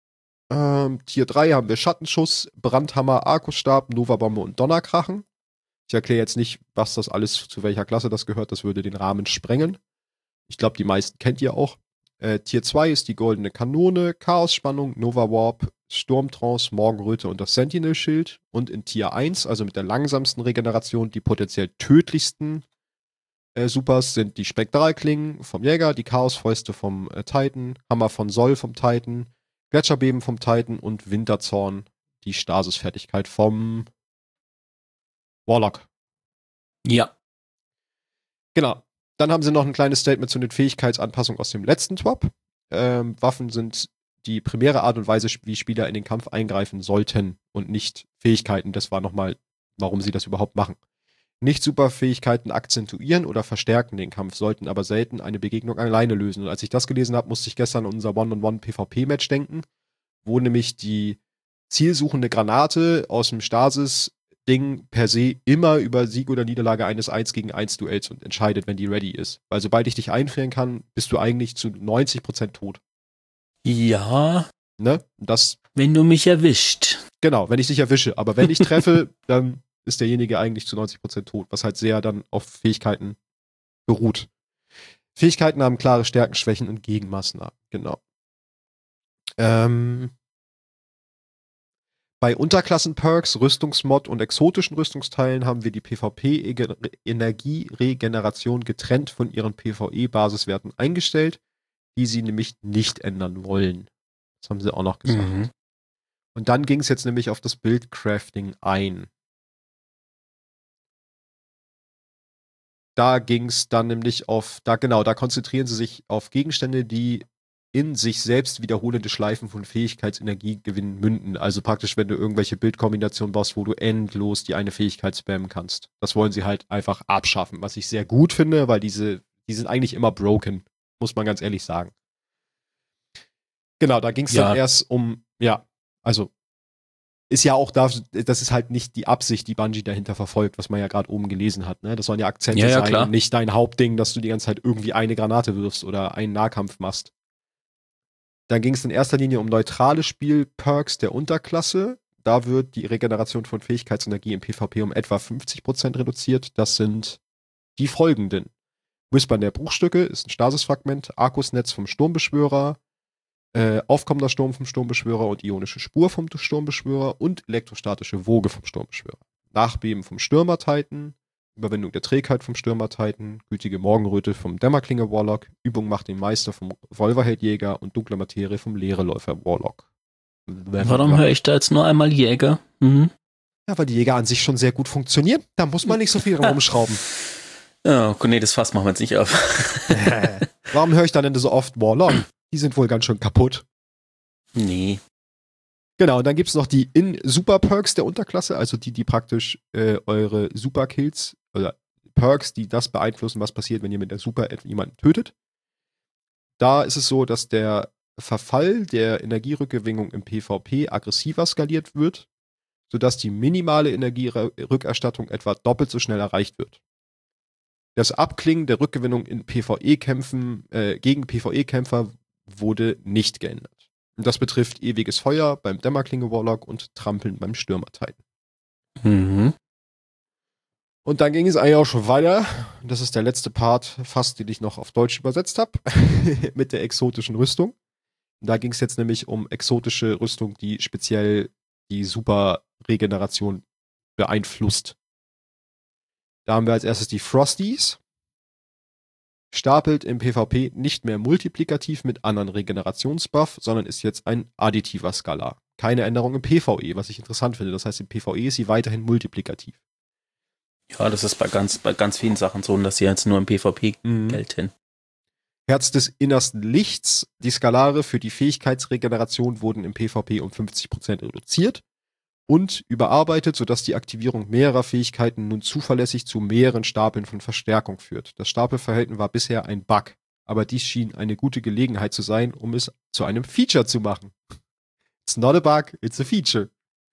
Ähm, Tier drei haben wir Schattenschuss, Brandhammer, Arkusstab, Novabombe und Donnerkrachen. Ich erkläre jetzt nicht, was das alles, zu welcher Klasse das gehört, das würde den Rahmen sprengen. Ich glaube, die meisten kennt ihr auch. Äh, Tier zwei ist die goldene Kanone, Chaosspannung, Nova Warp, Sturmtrance, Morgenröte und das Sentinel-Schild. Und in Tier eins, also mit der langsamsten Regeneration, die potenziell tödlichsten äh, Supers sind die Spektralklingen vom Jäger, die Chaosfäuste vom äh, Titan, Hammer von Sol vom Titan, Gletscherbeben vom Titan und Winterzorn, die Stasisfertigkeit vom Warlock. Ja. Genau. Dann haben sie noch ein kleines Statement zu den Fähigkeitsanpassungen aus dem letzten Twop. Ähm, Waffen sind die primäre Art und Weise, wie Spieler in den Kampf eingreifen sollten und nicht Fähigkeiten. Das war nochmal, warum sie das überhaupt machen. Nicht-Superfähigkeiten akzentuieren oder verstärken den Kampf, sollten aber selten eine Begegnung alleine lösen. Und als ich das gelesen habe, musste ich gestern an unser One-on-One-PvP-Match denken, wo nämlich die zielsuchende Granate aus dem Stasis-Ding per se immer über Sieg oder Niederlage eines eins gegen eins Duells und entscheidet, wenn die ready ist. Weil sobald ich dich einfrieren kann, bist du eigentlich zu neunzig Prozent tot. Ja. Ne? Das, wenn du mich erwischt. Genau, wenn ich dich erwische. Aber wenn ich treffe, dann ist derjenige eigentlich zu neunzig Prozent tot, was halt sehr dann auf Fähigkeiten beruht. Fähigkeiten haben klare Stärken, Schwächen und Gegenmaßnahmen. Genau. Ähm, bei Unterklassen-Perks, Rüstungsmod und exotischen Rüstungsteilen haben wir die PvP-Energieregeneration getrennt von ihren PvE-Basiswerten eingestellt, die sie nämlich nicht ändern wollen. Das haben sie auch noch gesagt. Mhm. Und dann ging es jetzt nämlich auf das Build-Crafting ein. Da ging es dann nämlich auf, da genau, da konzentrieren sie sich auf Gegenstände, die in sich selbst wiederholende Schleifen von Fähigkeitsenergiegewinnen münden. Also praktisch, wenn du irgendwelche Bildkombinationen baust, wo du endlos die eine Fähigkeit spammen kannst. Das wollen sie halt einfach abschaffen, was ich sehr gut finde, weil diese, die sind eigentlich immer broken, muss man ganz ehrlich sagen. Genau, da ging es ja. dann erst um, ja, also ist ja auch da, das ist halt nicht die Absicht, die Bungie dahinter verfolgt, was man ja gerade oben gelesen hat. Ne? Das sollen ja Akzente ja, ja, sein klar. Und nicht dein Hauptding, dass du die ganze Zeit irgendwie eine Granate wirfst oder einen Nahkampf machst. Dann ging es in erster Linie um neutrale Spiel-Perks der Unterklasse. Da wird die Regeneration von Fähigkeitsenergie im PvP um etwa fünfzig Prozent reduziert. Das sind die folgenden. Whispern der Bruchstücke ist ein Stasisfragment, Arkusnetz vom Sturmbeschwörer, Äh, aufkommender Sturm vom Sturmbeschwörer und ionische Spur vom Sturmbeschwörer und elektrostatische Woge vom Sturmbeschwörer. Nachbeben vom Stürmer-Titan, Überwindung der Trägheit vom Stürmer-Titan, gütige Morgenröte vom Dämmerklinge-Warlock, Übung macht den Meister vom Wolverheld-Jäger und dunkle Materie vom Leereläufer-Warlock. Warum höre ich da jetzt nur einmal Jäger? Mhm. Ja, weil die Jäger an sich schon sehr gut funktionieren. Da muss man nicht so viel rumschrauben. Ja, nee, das Fass machen wir jetzt nicht auf. Warum höre ich dann denn so oft Warlock? Die sind wohl ganz schön kaputt. Nee. Genau, und dann gibt es noch die In-Super-Perks der Unterklasse, also die, die praktisch äh, eure Super-Kills oder Perks, die das beeinflussen, was passiert, wenn ihr mit der Super jemanden tötet. Da ist es so, dass der Verfall der Energierückgewinnung im PvP aggressiver skaliert wird, sodass die minimale Energierückerstattung etwa doppelt so schnell erreicht wird. Das Abklingen der Rückgewinnung in PvE-Kämpfen äh, gegen PvE-Kämpfer wurde nicht geändert. Und das betrifft ewiges Feuer beim Dämmerklinge-Warlock und Trampeln beim Stürmer-Titan. Mhm. Und dann ging es eigentlich auch schon weiter. Das ist der letzte Part, fast, den ich noch auf Deutsch übersetzt habe, mit der exotischen Rüstung. Und da ging es jetzt nämlich um exotische Rüstung, die speziell die Super-Regeneration beeinflusst. Da haben wir als erstes die Frosties. Stapelt im PvP nicht mehr multiplikativ mit anderen Regenerationsbuff, sondern ist jetzt ein additiver Skalar. Keine Änderung im PvE, was ich interessant finde. Das heißt, im PvE ist sie weiterhin multiplikativ. Ja, das ist bei ganz, bei ganz vielen Sachen so, dass sie jetzt nur im PvP mhm. gelten. Herz des innersten Lichts. Die Skalare für die Fähigkeitsregeneration wurden im PvP um fünfzig Prozent reduziert und überarbeitet, sodass die Aktivierung mehrerer Fähigkeiten nun zuverlässig zu mehreren Stapeln von Verstärkung führt. Das Stapelverhalten war bisher ein Bug, aber dies schien eine gute Gelegenheit zu sein, um es zu einem Feature zu machen. It's not a bug, it's a feature.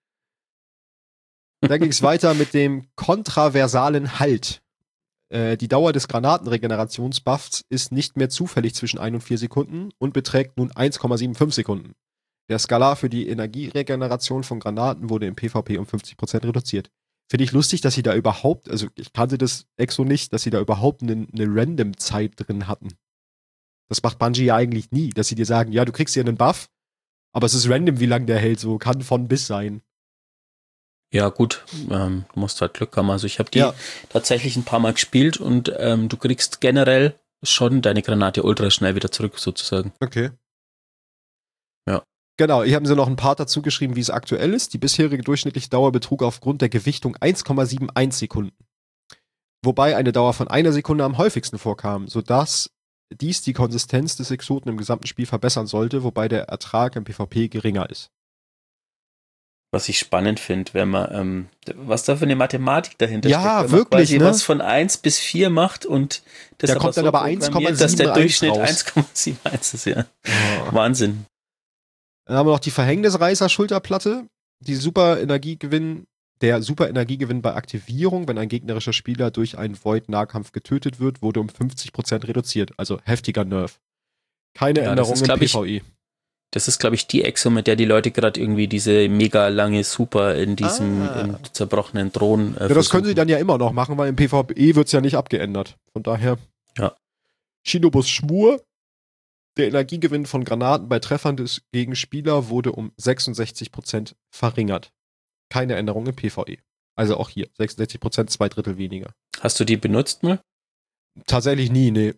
Dann ging es weiter mit dem kontraversalen Halt. Äh, die Dauer des Granatenregenerationsbuffs ist nicht mehr zufällig zwischen ein und vier Sekunden und beträgt nun eins Komma fünfundsiebzig Sekunden. Der Skalar für die Energieregeneration von Granaten wurde im PvP um fünfzig Prozent reduziert. Finde ich lustig, dass sie da überhaupt, also ich kannte das Exo nicht, dass sie da überhaupt eine, eine Random-Zeit drin hatten. Das macht Bungie ja eigentlich nie, dass sie dir sagen, ja, du kriegst hier einen Buff, aber es ist random, wie lange der hält, so kann von bis sein. Ja gut, ähm, du musst halt Glück haben. Also ich habe die ja. tatsächlich ein paar Mal gespielt und ähm, du kriegst generell schon deine Granate ultra schnell wieder zurück, sozusagen. Okay. Ja. Genau, ich habe so noch ein Part dazu geschrieben, wie es aktuell ist. Die bisherige durchschnittliche Dauer betrug aufgrund der Gewichtung eins Komma einundsiebzig Sekunden. Wobei eine Dauer von einer Sekunde am häufigsten vorkam, sodass dies die Konsistenz des Exoten im gesamten Spiel verbessern sollte, wobei der Ertrag im PvP geringer ist. Was ich spannend finde, wenn man, ähm, was da für eine Mathematik dahinter ja, steckt. Ja, wirklich, quasi ne? was von eins bis vier macht und das da aber kommt so dann aber eins Komma programmiert, dass der sieben eins Durchschnitt raus. eins Komma sieben eins ist, ja. Oh. Wahnsinn. Dann haben wir noch die Verhängnisreißer-Schulterplatte, die Super-Energiegewinn, der Super-Energiegewinn bei Aktivierung, wenn ein gegnerischer Spieler durch einen Void-Nahkampf getötet wird, wurde um fünfzig Prozent reduziert. Also heftiger Nerf. Keine Ja, Änderung ist, im ich, PvE. Das ist, glaube ich, die Exo, mit der die Leute gerade irgendwie diese mega lange Super in diesem Ah. in zerbrochenen Thron äh, Ja, das können sie dann ja immer noch machen, weil im PvE wird es ja nicht abgeändert. Von daher. Ja. Shinobus Schwur. Der Energiegewinn von Granaten bei Treffern des Gegenspieler wurde um sechsundsechzig Prozent verringert. Keine Änderung im PvE. Also auch hier, sechsundsechzig Prozent, zwei Drittel weniger. Hast du die benutzt mal? Tatsächlich nie, nee.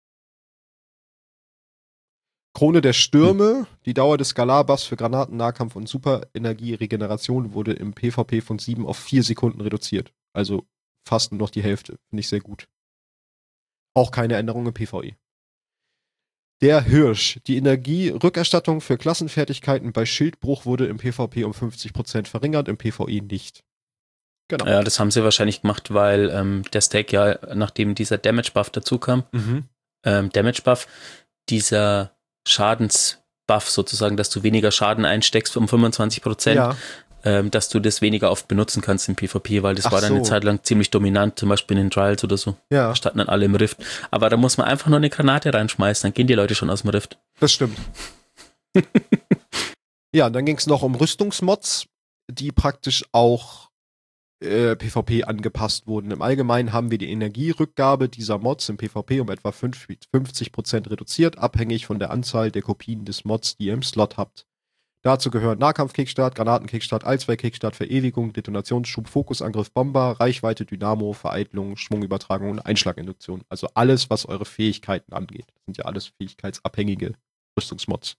Krone der Stürme, die Dauer des Skalar-Buffs für Granaten, Nahkampf und Super-Energie-Regeneration wurde im PvP von sieben auf vier Sekunden reduziert. Also fast nur noch die Hälfte. Finde ich sehr gut. Auch keine Änderung im PvE. Der Hirsch. Die Energierückerstattung für Klassenfertigkeiten bei Schildbruch wurde im PvP um fünfzig Prozent verringert, im PvE nicht. Genau. Ja, das haben sie wahrscheinlich gemacht, weil ähm, der Stack ja, nachdem dieser Damage-Buff dazu kam, Mhm. ähm, Damage-Buff, dieser Schadensbuff sozusagen, dass du weniger Schaden einsteckst um fünfundzwanzig Prozent, Ja. ähm, dass du das weniger oft benutzen kannst im PvP, weil das Ach war dann eine so. Zeit lang ziemlich dominant, zum Beispiel in den Trials oder so. Ja, Da standen dann alle im Rift. Aber da muss man einfach nur eine Granate reinschmeißen, dann gehen die Leute schon aus dem Rift. das stimmt. Ja, und dann ging es noch um Rüstungsmods, die praktisch auch äh, PvP angepasst wurden. Im Allgemeinen haben wir die Energierückgabe dieser Mods im PvP um etwa fünfzig Prozent reduziert, abhängig von der Anzahl der Kopien des Mods, die ihr im Slot habt. Dazu gehören Nahkampf-Kickstart, Granaten-Kickstart, Allzweck-Kickstart, Verewigung, Detonationsschub, Fokusangriff, Bomber, Reichweite, Dynamo, Vereitelung, Schwungübertragung und Einschlaginduktion. Also alles, was eure Fähigkeiten angeht. Das sind ja alles fähigkeitsabhängige Rüstungsmods.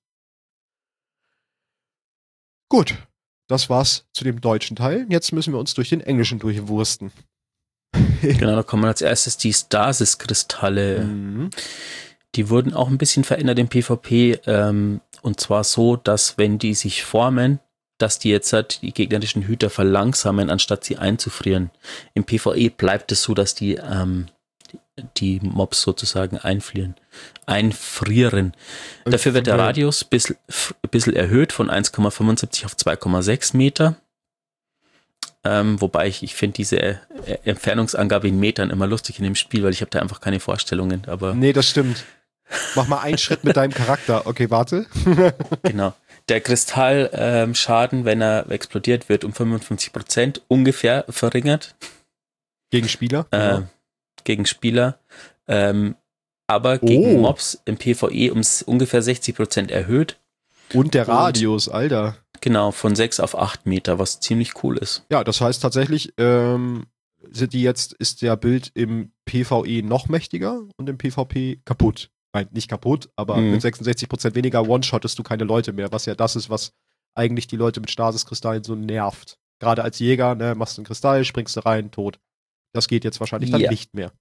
Gut, das war's zu dem deutschen Teil. Jetzt müssen wir uns durch den englischen durchwursten. Genau, da kommen als erstes die Stasis-Kristalle. Mhm. Die wurden auch ein bisschen verändert im PvP, ähm, und zwar so, dass wenn die sich formen, dass die jetzt halt die gegnerischen Hüter verlangsamen, anstatt sie einzufrieren. Im PvE bleibt es so, dass die ähm, die Mobs sozusagen einfrieren. Einfrieren. Dafür wird der Radius ein bisschen, bisschen erhöht von eins Komma fünfundsiebzig auf zwei Komma sechs Meter. Ähm, wobei ich, ich finde diese äh, Entfernungsangabe in Metern immer lustig in dem Spiel, weil ich habe da einfach keine Vorstellungen. Aber Nee, das stimmt. Mach mal einen Schritt mit deinem Charakter. Okay, warte. genau. Der Kristallschaden, ähm, wenn er explodiert, wird um fünfundfünfzig Prozent ungefähr verringert. Gegen Spieler? Äh, Ja. Gegen Spieler. Ähm, aber gegen Oh. Mobs im PvE um s- ungefähr sechzig Prozent erhöht. Und der und- Radius, Alter. Genau, von sechs auf acht Meter, was ziemlich cool ist. Ja, das heißt tatsächlich, ähm, sind die jetzt, ist der Bild im PvE noch mächtiger und im PvP kaputt. Nein, nicht kaputt, aber Mhm. mit sechsundsechzig Prozent weniger one-shottest du keine Leute mehr, was ja das ist, was eigentlich die Leute mit Stasiskristallen so nervt. Gerade als Jäger, ne, machst du einen Kristall, springst du rein, tot. Das geht jetzt wahrscheinlich dann Ja. nicht mehr.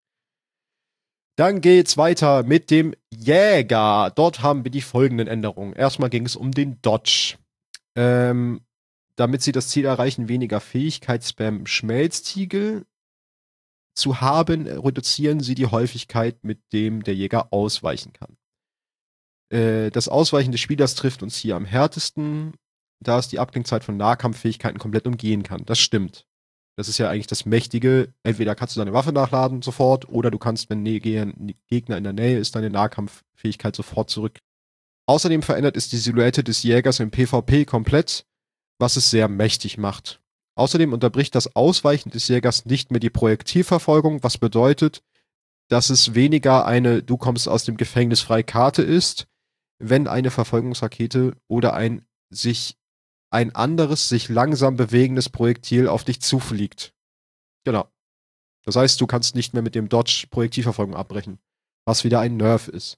Dann geht's weiter mit dem Jäger. Dort haben wir die folgenden Änderungen. Erstmal ging es um den Dodge. Ähm, damit sie das Ziel erreichen, weniger Fähigkeitsspam im Schmelztiegel zu haben, reduzieren sie die Häufigkeit, mit dem der Jäger ausweichen kann. Äh, das Ausweichen des Spielers trifft uns hier am härtesten, da es die Abklingzeit von Nahkampffähigkeiten komplett umgehen kann. Das stimmt. Das ist ja eigentlich das Mächtige. Entweder kannst du deine Waffe nachladen sofort, oder du kannst, wenn ein Gegner in der Nähe ist, deine Nahkampffähigkeit sofort zurück. Außerdem verändert es die Silhouette des Jägers im PvP komplett, was es sehr mächtig macht. Außerdem unterbricht das Ausweichen des Jägers nicht mehr die Projektilverfolgung, was bedeutet, dass es weniger eine Du kommst aus dem Gefängnis frei Karte ist, wenn eine Verfolgungsrakete oder ein sich ein anderes, sich langsam bewegendes Projektil auf dich zufliegt. Genau. Das heißt, du kannst nicht mehr mit dem Dodge Projektilverfolgung abbrechen, was wieder ein Nerf ist.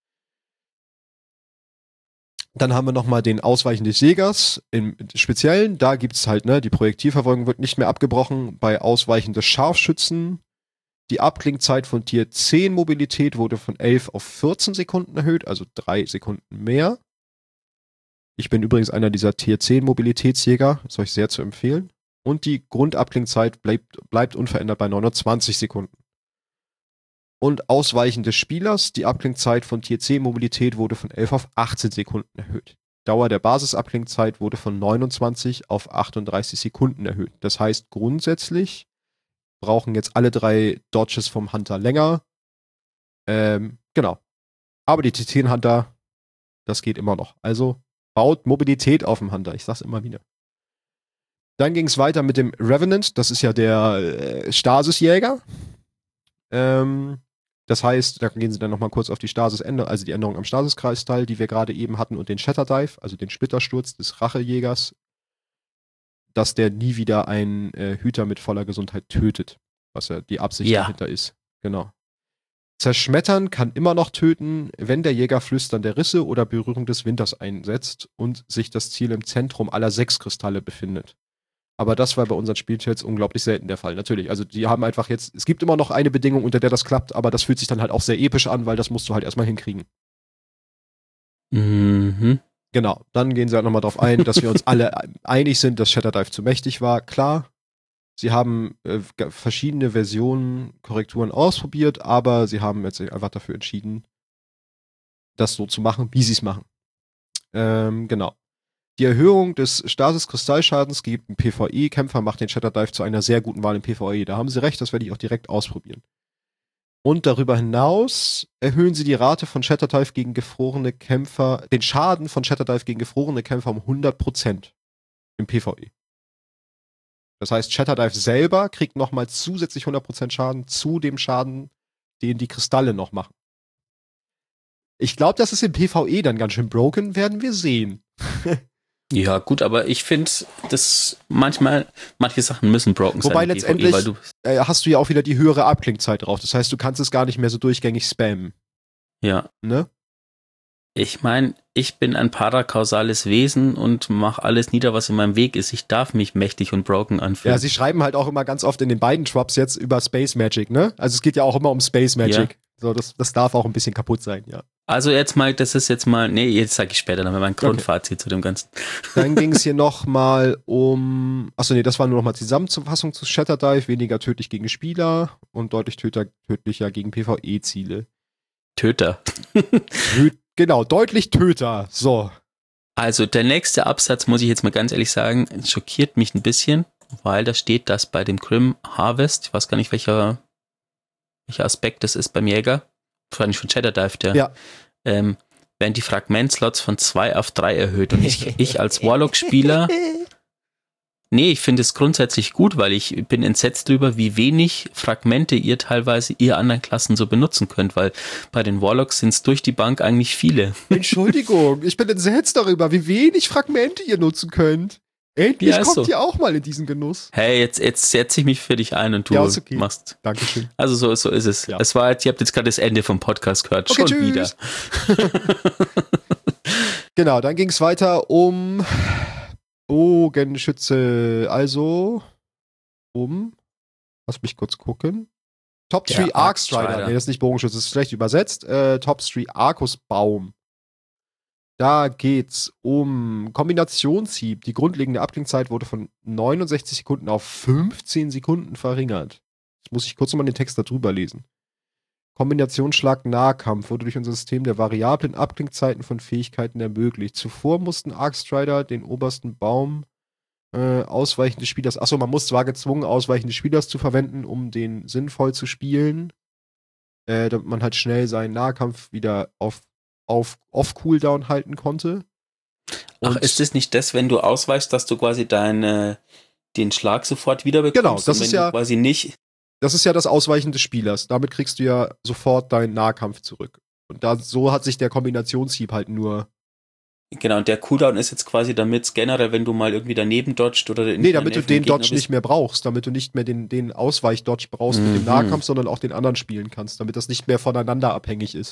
Dann haben wir nochmal den Ausweichen des Jägers im Speziellen. Da gibt es halt, ne, die Projektilverfolgung wird nicht mehr abgebrochen. Bei Ausweichen des Scharfschützen Die Abklingzeit von Tier zehn Mobilität wurde von elf auf vierzehn Sekunden erhöht, also drei Sekunden mehr. Ich bin übrigens einer dieser Tier zehn Mobilitätsjäger, ist euch sehr zu empfehlen. Und die Grundabklingzeit bleibt, bleibt unverändert bei neunundzwanzig Sekunden. Und Ausweichen des Spielers, die Abklingzeit von Tier zehn Mobilität wurde von elf auf achtzehn Sekunden erhöht. Dauer der Basisabklingzeit wurde von neunundzwanzig auf achtunddreißig Sekunden erhöht. Das heißt, grundsätzlich brauchen jetzt alle drei Dodges vom Hunter länger. Ähm, genau. Aber die T zehn Hunter, das geht immer noch. Also baut Mobilität auf dem Hunter. Ich sag's immer wieder. Dann ging es weiter mit dem Revenant. Das ist ja der äh, Stasisjäger. Ähm, das heißt, da gehen sie dann nochmal kurz auf die Stasis-Änderung, also die Änderung am Stasiskristall, die wir gerade eben hatten, und den Shatter Dive, also den Splittersturz des Rachejägers, dass der nie wieder einen äh, Hüter mit voller Gesundheit tötet, was ja die Absicht Ja. dahinter ist. Genau. Zerschmettern kann immer noch töten, wenn der Jäger Flüstern der Risse oder Berührung des Winters einsetzt und sich das Ziel im Zentrum aller sechs Kristalle befindet. Aber das war bei unseren Spielchats unglaublich selten der Fall. Natürlich, also die haben einfach jetzt, es gibt immer noch eine Bedingung, unter der das klappt, aber das fühlt sich dann halt auch sehr episch an, weil das musst du halt erstmal hinkriegen. Mhm. Genau, dann gehen sie halt nochmal darauf ein, dass wir uns alle einig sind, dass Shatter Dive zu mächtig war. Klar, sie haben äh, verschiedene Versionen, Korrekturen ausprobiert, aber sie haben jetzt einfach dafür entschieden, das so zu machen, wie sie es machen. Ähm, genau. Die Erhöhung des Stasis-Kristallschadens gegen PvE-Kämpfer macht den Shatter Dive zu einer sehr guten Wahl im PvE. Da haben sie recht, das werde ich auch direkt ausprobieren. Und darüber hinaus erhöhen sie die Rate von Shatter Dive gegen gefrorene Kämpfer, den Schaden von Shatter Dive gegen gefrorene Kämpfer um hundert Prozent im PvE. Das heißt, Shatter Dive selber kriegt nochmal zusätzlich hundert Prozent Schaden zu dem Schaden, den die Kristalle noch machen. Ich glaube, das ist im PvE dann ganz schön broken, werden wir sehen. Ja, gut, aber ich finde, dass manchmal, manche Sachen müssen broken sein. Wobei im letztendlich PvE, weil du, äh, hast du ja auch wieder die höhere Abklingzeit drauf. Das heißt, du kannst es gar nicht mehr so durchgängig spammen. ja. Ne? Ich meine, ich bin ein parakausales Wesen und mache alles nieder, was in meinem Weg ist. Ich darf mich mächtig und broken anfühlen. Ja, sie schreiben halt auch immer ganz oft in den beiden Drops jetzt über Space Magic, ne? Also es geht ja auch immer um Space Magic. Ja. So, das, das darf auch ein bisschen kaputt sein, ja. Also jetzt mal, das ist jetzt mal, nee, jetzt sage ich später nochmal mein Grundfazit okay. zu dem Ganzen. Dann ging es hier nochmal um, achso nee, das war nur nochmal Zusammenfassung zu Shatter Dive, weniger tödlich gegen Spieler und deutlich töter, tödlicher gegen PvE-Ziele. Töter. Genau, deutlich Töter, so. Also der nächste Absatz, muss ich jetzt mal ganz ehrlich sagen, schockiert mich ein bisschen, weil da steht, dass bei dem Grim Harvest, ich weiß gar nicht, welcher, welcher Aspekt das ist beim Jäger, wahrscheinlich von Shatter Dive, der, ja. ähm, werden die Fragmentslots von zwei auf drei erhöht. Und ich, ich als Warlock-Spieler, nee, ich finde es grundsätzlich gut, weil ich bin entsetzt darüber, wie wenig Fragmente ihr teilweise ihr anderen Klassen so benutzen könnt, weil bei den Warlocks sind es durch die Bank eigentlich viele. Entschuldigung, ich bin entsetzt darüber, wie wenig Fragmente ihr nutzen könnt. Endlich ja, kommt so. Ihr auch mal in diesen Genuss. Hey, jetzt, jetzt setze ich mich für dich ein und du ja, ist okay. machst. Dankeschön. Also so, so ist es. Ja. Es war jetzt, ihr habt jetzt gerade das Ende vom Podcast gehört. Okay, Schon tschüss. wieder. Genau, dann ging es weiter um Bogenschütze. Also um, lass mich kurz gucken. Top drei Arcstrider. Nee, das ist nicht Bogenschütze, das ist schlecht übersetzt. Äh, Top drei Arkusbaum. Da geht's um Kombinationshieb. Die grundlegende Abklingzeit wurde von neunundsechzig Sekunden auf fünfzehn Sekunden verringert. Jetzt muss ich kurz nochmal den Text da drüber lesen. Kombinationsschlag Nahkampf wurde durch unser System der variablen Abklingzeiten von Fähigkeiten ermöglicht. Zuvor mussten Arcstrider den obersten Baum äh, ausweichen des Spielers. Achso, man muss zwar gezwungen, ausweichen des Spielers zu verwenden, um den sinnvoll zu spielen, äh, damit man halt schnell seinen Nahkampf wieder auf auf Off-Cooldown halten konnte. Und Ach, ist das nicht das, wenn du ausweichst, dass du quasi deine, den Schlag sofort wieder bekommst? Genau, das ist ja quasi nicht. Das ist ja das Ausweichen des Spielers. Damit kriegst du ja sofort deinen Nahkampf zurück. Und da, so hat sich der Kombinationshieb halt nur. Genau, und der Cooldown ist jetzt quasi damit generell, wenn du mal irgendwie daneben dodgst oder Nee, damit du den Dodge nicht mehr brauchst, damit du nicht mehr den, den Ausweich-Dodge brauchst mhm. mit dem Nahkampf, sondern auch den anderen spielen kannst, damit das nicht mehr voneinander abhängig ist.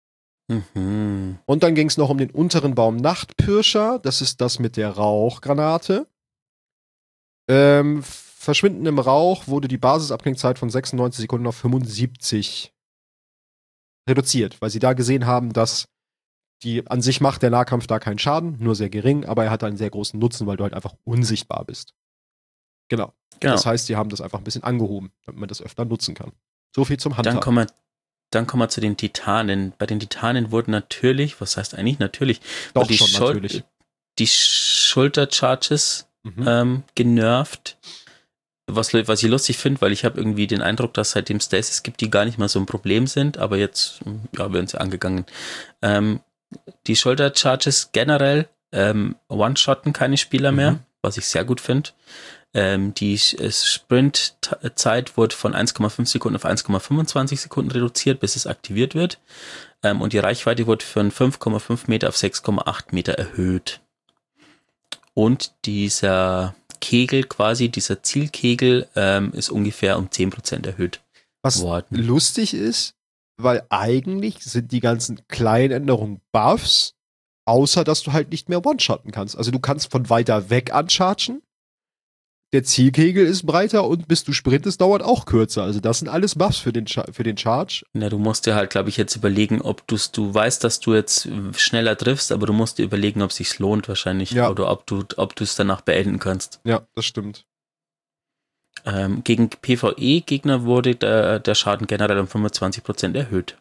Mhm. Und dann ging es noch um den unteren Baum Nachtpirscher. Das ist das mit der Rauchgranate. Ähm, Verschwinden im Rauch wurde die Basisabklingzeit von sechsundneunzig Sekunden auf fünfundsiebzig reduziert, weil sie da gesehen haben, dass die an sich macht der Nahkampf da keinen Schaden, nur sehr gering, aber er hat einen sehr großen Nutzen, weil du halt einfach unsichtbar bist. Genau. genau. Das heißt, die haben das einfach ein bisschen angehoben, damit man das öfter nutzen kann. So viel zum Handhaben. Dann kommen wir, dann kommen wir zu den Titanen. Bei den Titanen wurden natürlich, was heißt eigentlich natürlich, Doch, die, schon Schul- natürlich. die Schultercharges mhm. ähm, genervt. Was, was ich lustig finde, weil ich habe irgendwie den Eindruck, dass seitdem Stasis gibt, die gar nicht mal so ein Problem sind, aber jetzt ja, werden sie angegangen. Ähm, die Schultercharges generell ähm, one-shotten keine Spieler mhm. mehr, was ich sehr gut finde. Ähm, die Sprint-Zeit wurde von eins Komma fünf Sekunden auf eins Komma fünfundzwanzig Sekunden reduziert, bis es aktiviert wird. Ähm, und die Reichweite wurde von fünf Komma fünf Meter auf sechs Komma acht Meter erhöht. Und dieser Kegel quasi, dieser Zielkegel ähm, ist ungefähr um zehn Prozent erhöht Was worden. lustig ist, weil eigentlich sind die ganzen kleinen Änderungen Buffs, außer dass du halt nicht mehr one-shotten kannst. Also du kannst von weiter weg anchargen, der Zielkegel ist breiter und bis du sprintest, dauert auch kürzer. Also das sind alles Buffs für den, Char- für den Charge. Na, du musst dir halt, glaube ich, jetzt überlegen, ob du's, du weißt, dass du jetzt schneller triffst, aber du musst dir überlegen, ob es sich lohnt wahrscheinlich ja. oder ob du ob du es danach beenden kannst. Ja, das stimmt. Ähm, gegen PvE-Gegner wurde der, der Schaden generell um fünfundzwanzig Prozent erhöht.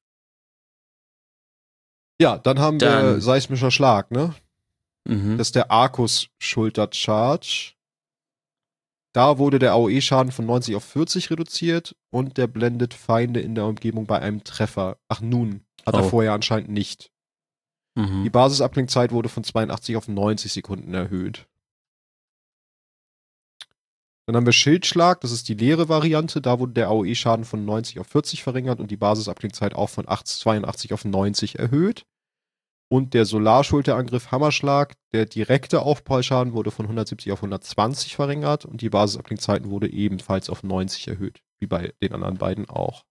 Ja, dann haben dann, wir seismischer Schlag, ne? Mhm. Das ist der Arcus-Schulter-Charge. Da wurde der A O E-Schaden von neunzig auf vierzig reduziert und der blendet Feinde in der Umgebung bei einem Treffer. Ach nun, hat oh. er vorher anscheinend nicht. Mhm. Die Basisabklingzeit wurde von zweiundachtzig auf neunzig Sekunden erhöht. Dann haben wir Schildschlag, das ist die leere Variante. Da wurde der A O E-Schaden von neunzig auf vierzig verringert und die Basisabklingzeit auch von zweiundachtzig auf neunzig erhöht. Und der Solarschulterangriff Hammerschlag, der direkte Aufprallschaden wurde von hundertsiebzig auf hundertzwanzig verringert und die Basisabklingzeiten wurde ebenfalls auf neunzig erhöht, wie bei den anderen beiden auch.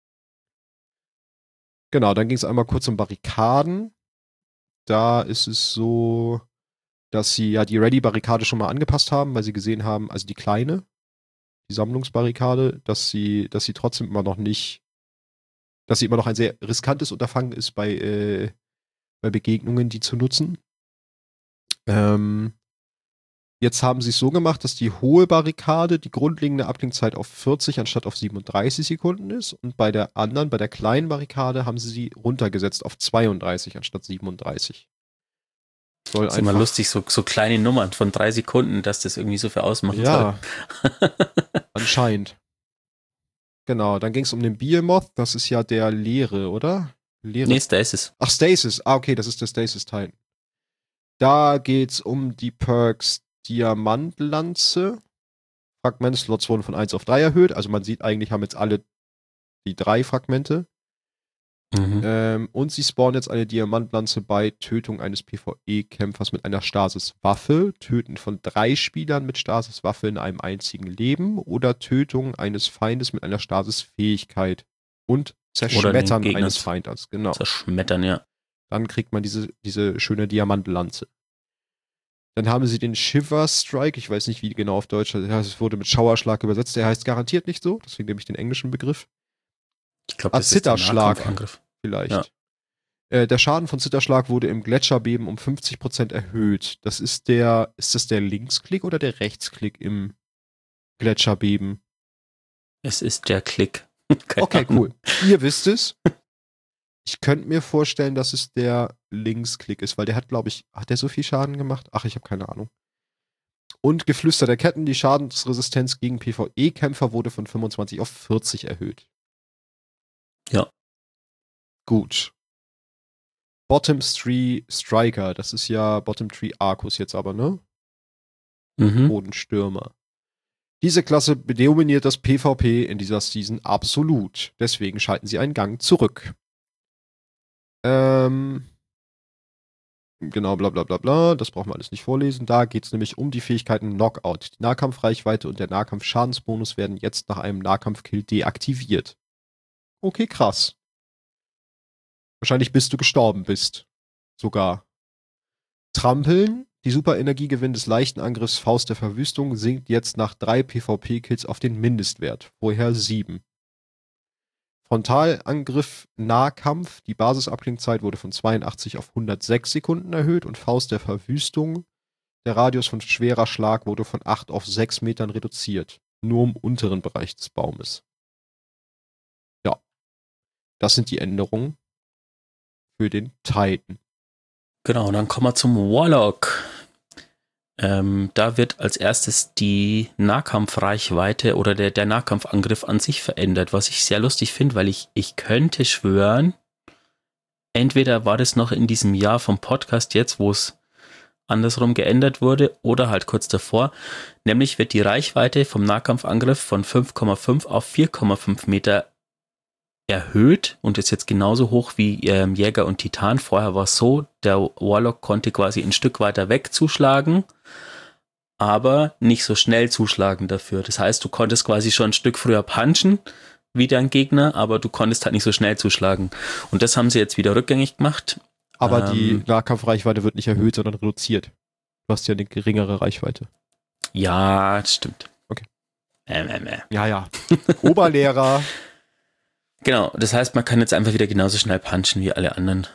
Genau, dann ging es einmal kurz um Barrikaden. Da ist es so, dass sie ja die Ready-Barrikade schon mal angepasst haben, weil sie gesehen haben, also die kleine, die Sammlungsbarrikade, dass sie, dass sie trotzdem immer noch nicht, dass sie immer noch ein sehr riskantes Unterfangen ist bei äh, bei Begegnungen, die zu nutzen. Ähm, jetzt haben sie es so gemacht, dass die hohe Barrikade die grundlegende Abklingzeit auf vierzig anstatt auf siebenunddreißig Sekunden ist und bei der anderen, bei der kleinen Barrikade, haben sie sie runtergesetzt auf zweiunddreißig anstatt siebenunddreißig. Soll das ist immer lustig, so, so kleine Nummern von drei Sekunden, dass das irgendwie so viel ausmachen ja, soll. Anscheinend. Genau, dann ging es um den Behemoth, das ist ja der leere, oder? Leere. Nee, Stasis. Ach, Stasis. Ah, okay, das ist der Stasis-Teil. Da geht's um die Perks Diamantlanze. Fragmentslots wurden von eins auf drei erhöht. Also man sieht eigentlich, haben jetzt alle die drei Fragmente. Mhm. Ähm, und sie spawnen jetzt eine Diamantlanze bei Tötung eines PvE-Kämpfers mit einer Stasis-Waffe, Töten von drei Spielern mit Stasis-Waffe in einem einzigen Leben oder Tötung eines Feindes mit einer Stasis-Fähigkeit und Zerschmettern eines Feindes. Genau. Zerschmettern, ja. Dann kriegt man diese, diese schöne Diamantlanze. Dann haben sie den Shiver Strike, ich weiß nicht, wie genau auf Deutsch, es wurde mit Schauerschlag übersetzt, der heißt garantiert nicht so, deswegen nehme ich den englischen Begriff. Ich glaube, das ist der Nahkampfangriff. Vielleicht. Ja. Äh, der Schaden von Zitterschlag wurde im Gletscherbeben um fünfzig Prozent erhöht. Das ist der, ist das der Linksklick oder der Rechtsklick im Gletscherbeben? Es ist der Klick. Okay, cool. Ihr wisst es. Ich könnte mir vorstellen, dass es der Linksklick ist, weil der hat, glaube ich, hat der so viel Schaden gemacht? Ach, ich habe keine Ahnung. Und Geflüster der Ketten, die Schadensresistenz gegen PvE-Kämpfer wurde von fünfundzwanzig auf vierzig erhöht. Ja. Gut. Bottom Tree Striker, das ist ja Bottom Tree Arcus jetzt aber, ne? Mhm. Bodenstürmer. Diese Klasse dominiert das PvP in dieser Season absolut. Deswegen schalten sie einen Gang zurück. Ähm, genau, bla bla bla bla. Das brauchen wir alles nicht vorlesen. Da geht es nämlich um die Fähigkeiten Knockout. Die Nahkampfreichweite und der Nahkampfschadensbonus werden jetzt nach einem Nahkampfkill deaktiviert. Okay, krass. Wahrscheinlich bis du gestorben bist. Sogar. Trampeln. Die Superenergiegewinn des leichten Angriffs Faust der Verwüstung sinkt jetzt nach drei PvP-Kills auf den Mindestwert, vorher sieben. Frontalangriff Nahkampf, die Basisabklingzeit wurde von zweiundachtzig auf hundertsechs Sekunden erhöht und Faust der Verwüstung, der Radius von schwerer Schlag wurde von acht auf sechs Metern reduziert, nur im unteren Bereich des Baumes. Ja, das sind die Änderungen für den Titan. Genau, dann kommen wir zum Warlock. Ähm, da wird als erstes die Nahkampfreichweite oder der, der Nahkampfangriff an sich verändert, was ich sehr lustig finde, weil ich, ich könnte schwören, entweder war das noch in diesem Jahr vom Podcast jetzt, wo es andersrum geändert wurde, oder halt kurz davor, nämlich wird die Reichweite vom Nahkampfangriff von fünf Komma fünf auf vier Komma fünf Meter erhöht und ist jetzt genauso hoch wie ähm, Jäger und Titan. Vorher war es so, der Warlock konnte quasi ein Stück weiter weg zuschlagen, aber nicht so schnell zuschlagen dafür. Das heißt, du konntest quasi schon ein Stück früher punchen wie dein Gegner, aber du konntest halt nicht so schnell zuschlagen. Und das haben sie jetzt wieder rückgängig gemacht. Aber ähm, die Nahkampfreichweite wird nicht erhöht, sondern reduziert. Du hast ja eine geringere Reichweite. Ja, das stimmt. Okay. Ähm, ähm, äh. Ja, ja. Oberlehrer. Genau, das heißt, man kann jetzt einfach wieder genauso schnell punchen wie alle anderen.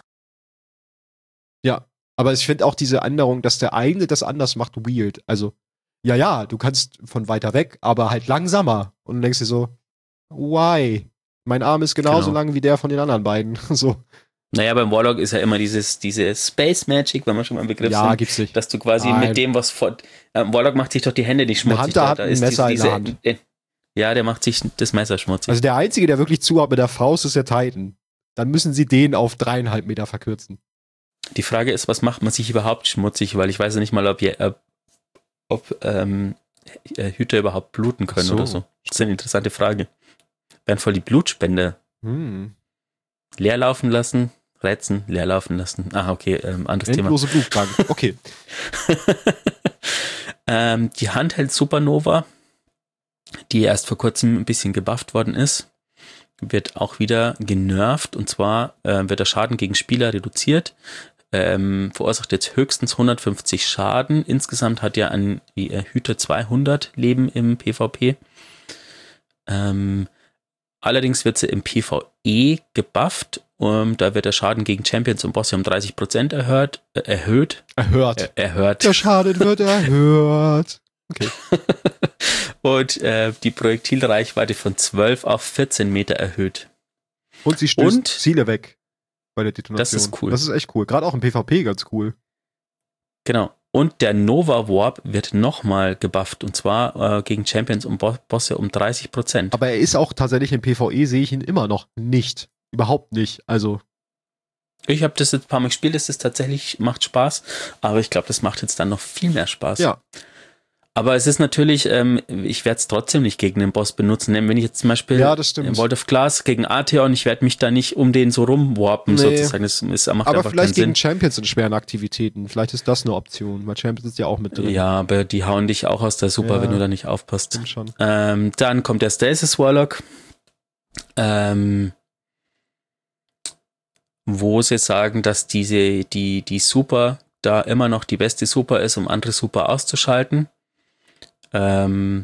Ja, aber ich finde auch diese Änderung, dass der eine das anders macht, weird. Also, ja, ja, du kannst von weiter weg, aber halt langsamer. Und du denkst dir so, why? Mein Arm ist genauso Genau. lang wie der von den anderen beiden. So. Naja, beim Warlock ist ja immer dieses, diese Space Magic, wenn man schon mal im Begriff Ja, sind, gibt's nicht. dass du quasi Nein. mit dem, was vor, äh, Warlock macht sich doch die Hände nicht Der schmutzig. Hunter da, hat da ein ist Messer diese, in der diese, äh, ja, der macht sich das Messer schmutzig. Also der Einzige, der wirklich zu hat mit der Faust, ist der Titan. Dann müssen sie den auf dreieinhalb Meter verkürzen. Die Frage ist, was macht man sich überhaupt schmutzig? Weil ich weiß ja nicht mal, ob, je, ob, ob ähm, Hüter überhaupt bluten können So. oder so. Das ist eine interessante Frage. Werden voll die Blutspender Hm. leer laufen lassen, reizen, leer laufen lassen. Ah, okay, ähm, anderes Endlose Blutbank. Okay. Thema. ähm, die Handheld Supernova, die erst vor kurzem ein bisschen gebufft worden ist, wird auch wieder genervt, und zwar äh, wird der Schaden gegen Spieler reduziert, ähm, verursacht jetzt höchstens hundertfünfzig Schaden. Insgesamt hat ja ein äh, Hüter zweihundert Leben im PvP. Ähm, allerdings wird sie im PvE gebufft, und da wird der Schaden gegen Champions und Bosse um dreißig Prozent erhöht. Äh, erhöht. Erhört. Äh, erhöht. Der Schaden wird erhört. Okay. Und äh, die Projektilreichweite von zwölf auf vierzehn Meter erhöht. Und sie stößt Und- Ziele weg bei der Detonation. Das ist cool. Das ist echt cool. Gerade auch im PvP ganz cool. Genau. Und der Nova Warp wird nochmal gebufft, und zwar äh, gegen Champions und Bo- Bosse um dreißig Prozent. Aber er ist auch tatsächlich im PvE, sehe ich ihn immer noch nicht. Überhaupt nicht. Also, Ich habe das jetzt ein paar Mal gespielt, das ist tatsächlich, macht Spaß, aber ich glaube, das macht jetzt dann noch viel mehr Spaß. ja. Aber es ist natürlich, ähm, ich werde es trotzdem nicht gegen den Boss benutzen. Wenn ich jetzt zum Beispiel Ja, das stimmt. in World of Glass gegen Arteon, ich werde mich da nicht um den so rumwarpen, Nee. sozusagen. Das, ist, macht Aber einfach vielleicht keinen gegen Champions in schweren Aktivitäten. Vielleicht ist das eine Option, weil Champions ist ja auch mit Sinn. drin. Ja, aber die hauen dich auch aus der Super, Ja. wenn du da nicht aufpasst. Stimmt schon. Ähm, dann kommt der Stasis Warlock, ähm, wo sie sagen, dass diese, die, die Super da immer noch die beste Super ist, um andere Super auszuschalten. Ähm,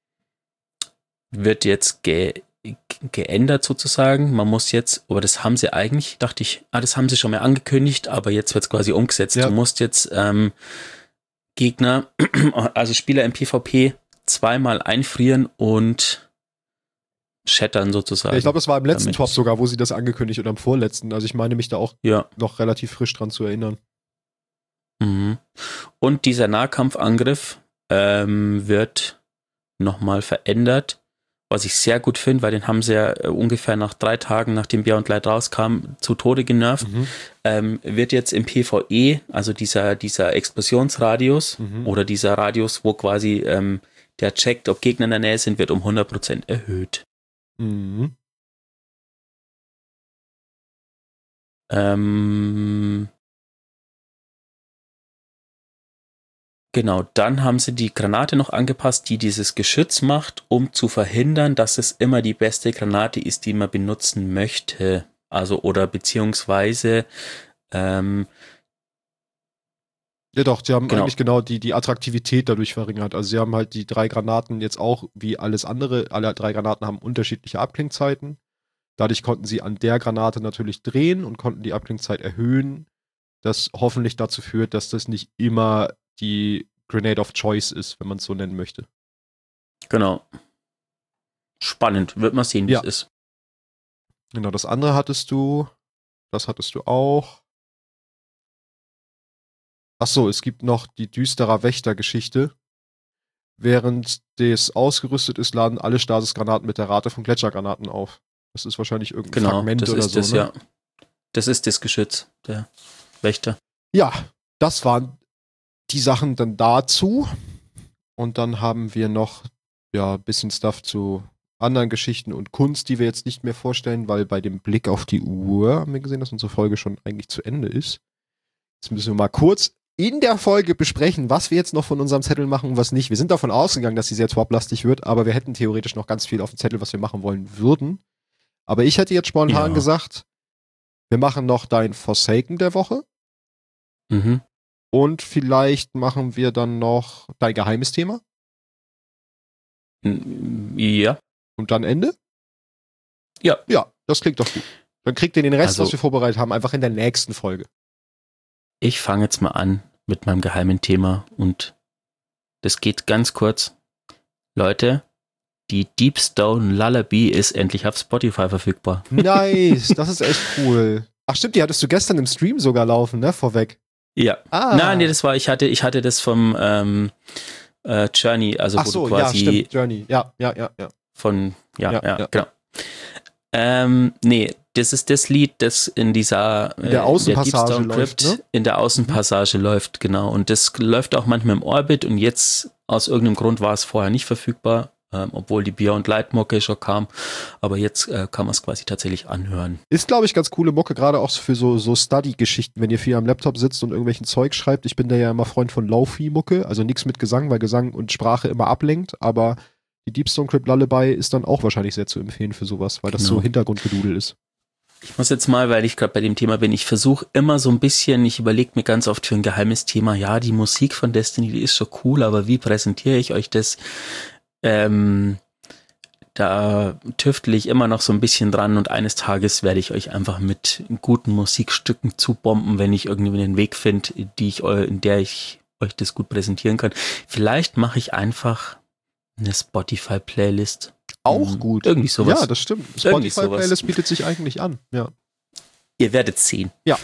wird jetzt ge, geändert sozusagen. Man muss jetzt, aber das haben sie eigentlich, dachte ich, ah, das haben sie schon mal angekündigt, aber jetzt wird es quasi umgesetzt. Ja. Du musst jetzt ähm, Gegner, also Spieler im PvP zweimal einfrieren und shattern sozusagen. Ja, ich glaube, das war im letzten Damit- Top sogar, wo sie das angekündigt oder im vorletzten. Also ich meine mich da auch Ja. noch relativ frisch dran zu erinnern. Mhm. Und dieser Nahkampfangriff ähm, wird nochmal verändert, was ich sehr gut finde, weil den haben sie ja äh, ungefähr nach drei Tagen, nachdem Beyond Light rauskam, zu Tode genervt. Mhm. Ähm, wird jetzt im PvE, also dieser, dieser Explosionsradius Mhm. oder dieser Radius, wo quasi ähm, der checkt, ob Gegner in der Nähe sind, wird um hundert Prozent erhöht. Mhm. Ähm, genau, dann haben sie die Granate noch angepasst, die dieses Geschütz macht, um zu verhindern, dass es immer die beste Granate ist, die man benutzen möchte. Also, oder beziehungsweise ähm, Ja doch, sie haben Genau. eigentlich genau die, die Attraktivität dadurch verringert. Also sie haben halt die drei Granaten jetzt auch, wie alles andere, alle drei Granaten haben unterschiedliche Abklingzeiten. Dadurch konnten sie an der Granate natürlich drehen und konnten die Abklingzeit erhöhen, das hoffentlich dazu führt, dass das nicht immer die Grenade of Choice ist, wenn man es so nennen möchte. Genau. Spannend, wird man sehen, wie Ja. es ist. Genau, das andere hattest du, das hattest du auch. Ach so, es gibt noch die düsterer Wächter-Geschichte. Während das ausgerüstet ist, laden alle Stasisgranaten mit der Rate von Gletschergranaten auf. Das ist wahrscheinlich irgendein Genau, Fragment das oder ist so, das, ne? ja. Das ist das Geschütz, der Wächter. Ja, das waren die Sachen dann dazu. Und dann haben wir noch, ja, ein bisschen Stuff zu anderen Geschichten und Kunst, die wir jetzt nicht mehr vorstellen, weil bei dem Blick auf die Uhr haben wir gesehen, dass unsere Folge schon eigentlich zu Ende ist. Jetzt müssen wir mal kurz in der Folge besprechen, was wir jetzt noch von unserem Zettel machen und was nicht. Wir sind davon ausgegangen, dass sie sehr swap-lastig wird, aber wir hätten theoretisch noch ganz viel auf dem Zettel, was wir machen wollen würden. Aber ich hätte jetzt spontan Ja. gesagt, wir machen noch dein Forsaken der Woche Mhm. und vielleicht machen wir dann noch dein geheimes Thema Mm, Ja. und dann Ende. Ja. Ja, das klingt doch gut. Dann kriegt ihr den Rest, Also- was wir vorbereitet haben, einfach in der nächsten Folge. Ich fange jetzt mal an mit meinem geheimen Thema und das geht ganz kurz. Leute, die Deep Stone Lullaby ist endlich auf Spotify verfügbar. Nice, das ist echt cool. Ach stimmt, die hattest du gestern im Stream sogar laufen, ne, vorweg. Ja. Ah. Nein, nee, das war, ich hatte, ich hatte das vom ähm, äh, Journey, also Ach wo so, du quasi ja, stimmt, Journey. Ja, ja, ja, ja. von, ja, Ja, ja, ja. genau. Ähm, nee, das ist das Lied, das in dieser In der äh, Außenpassage Deep Stone läuft, Crypt ne? in der Außenpassage läuft, genau. Und das läuft auch manchmal im Orbit und jetzt aus irgendeinem Grund war es vorher nicht verfügbar, ähm, obwohl die Beyond Light Mucke schon kam. Aber jetzt äh, kann man es quasi tatsächlich anhören. Ist, glaube ich, ganz coole Mucke, gerade auch für so, so Study-Geschichten, wenn ihr viel am Laptop sitzt und irgendwelchen Zeug schreibt. Ich bin da ja immer Freund von Lo-Fi-Mucke, also nichts mit Gesang, weil Gesang und Sprache immer ablenkt, aber die Deep Stone Crypt Lullaby ist dann auch wahrscheinlich sehr zu empfehlen für sowas, weil das Genau. so Hintergrundgedudel ist. Ich muss jetzt mal, weil ich gerade bei dem Thema bin, ich versuche immer so ein bisschen, ich überlege mir ganz oft für ein geheimes Thema, ja, die Musik von Destiny, die ist schon cool, aber wie präsentiere ich euch das? Ähm, da tüftel ich immer noch so ein bisschen dran und eines Tages werde ich euch einfach mit guten Musikstücken zubomben, wenn ich irgendwie einen Weg finde, die ich, eu- in der ich euch das gut präsentieren kann. Vielleicht mache ich einfach eine Spotify-Playlist. Auch Hm, gut. Irgendwie sowas. Ja, das stimmt. Irgendwie Spotify-Playlist sowas. bietet sich eigentlich an, ja. Ihr werdet sehen. Ja.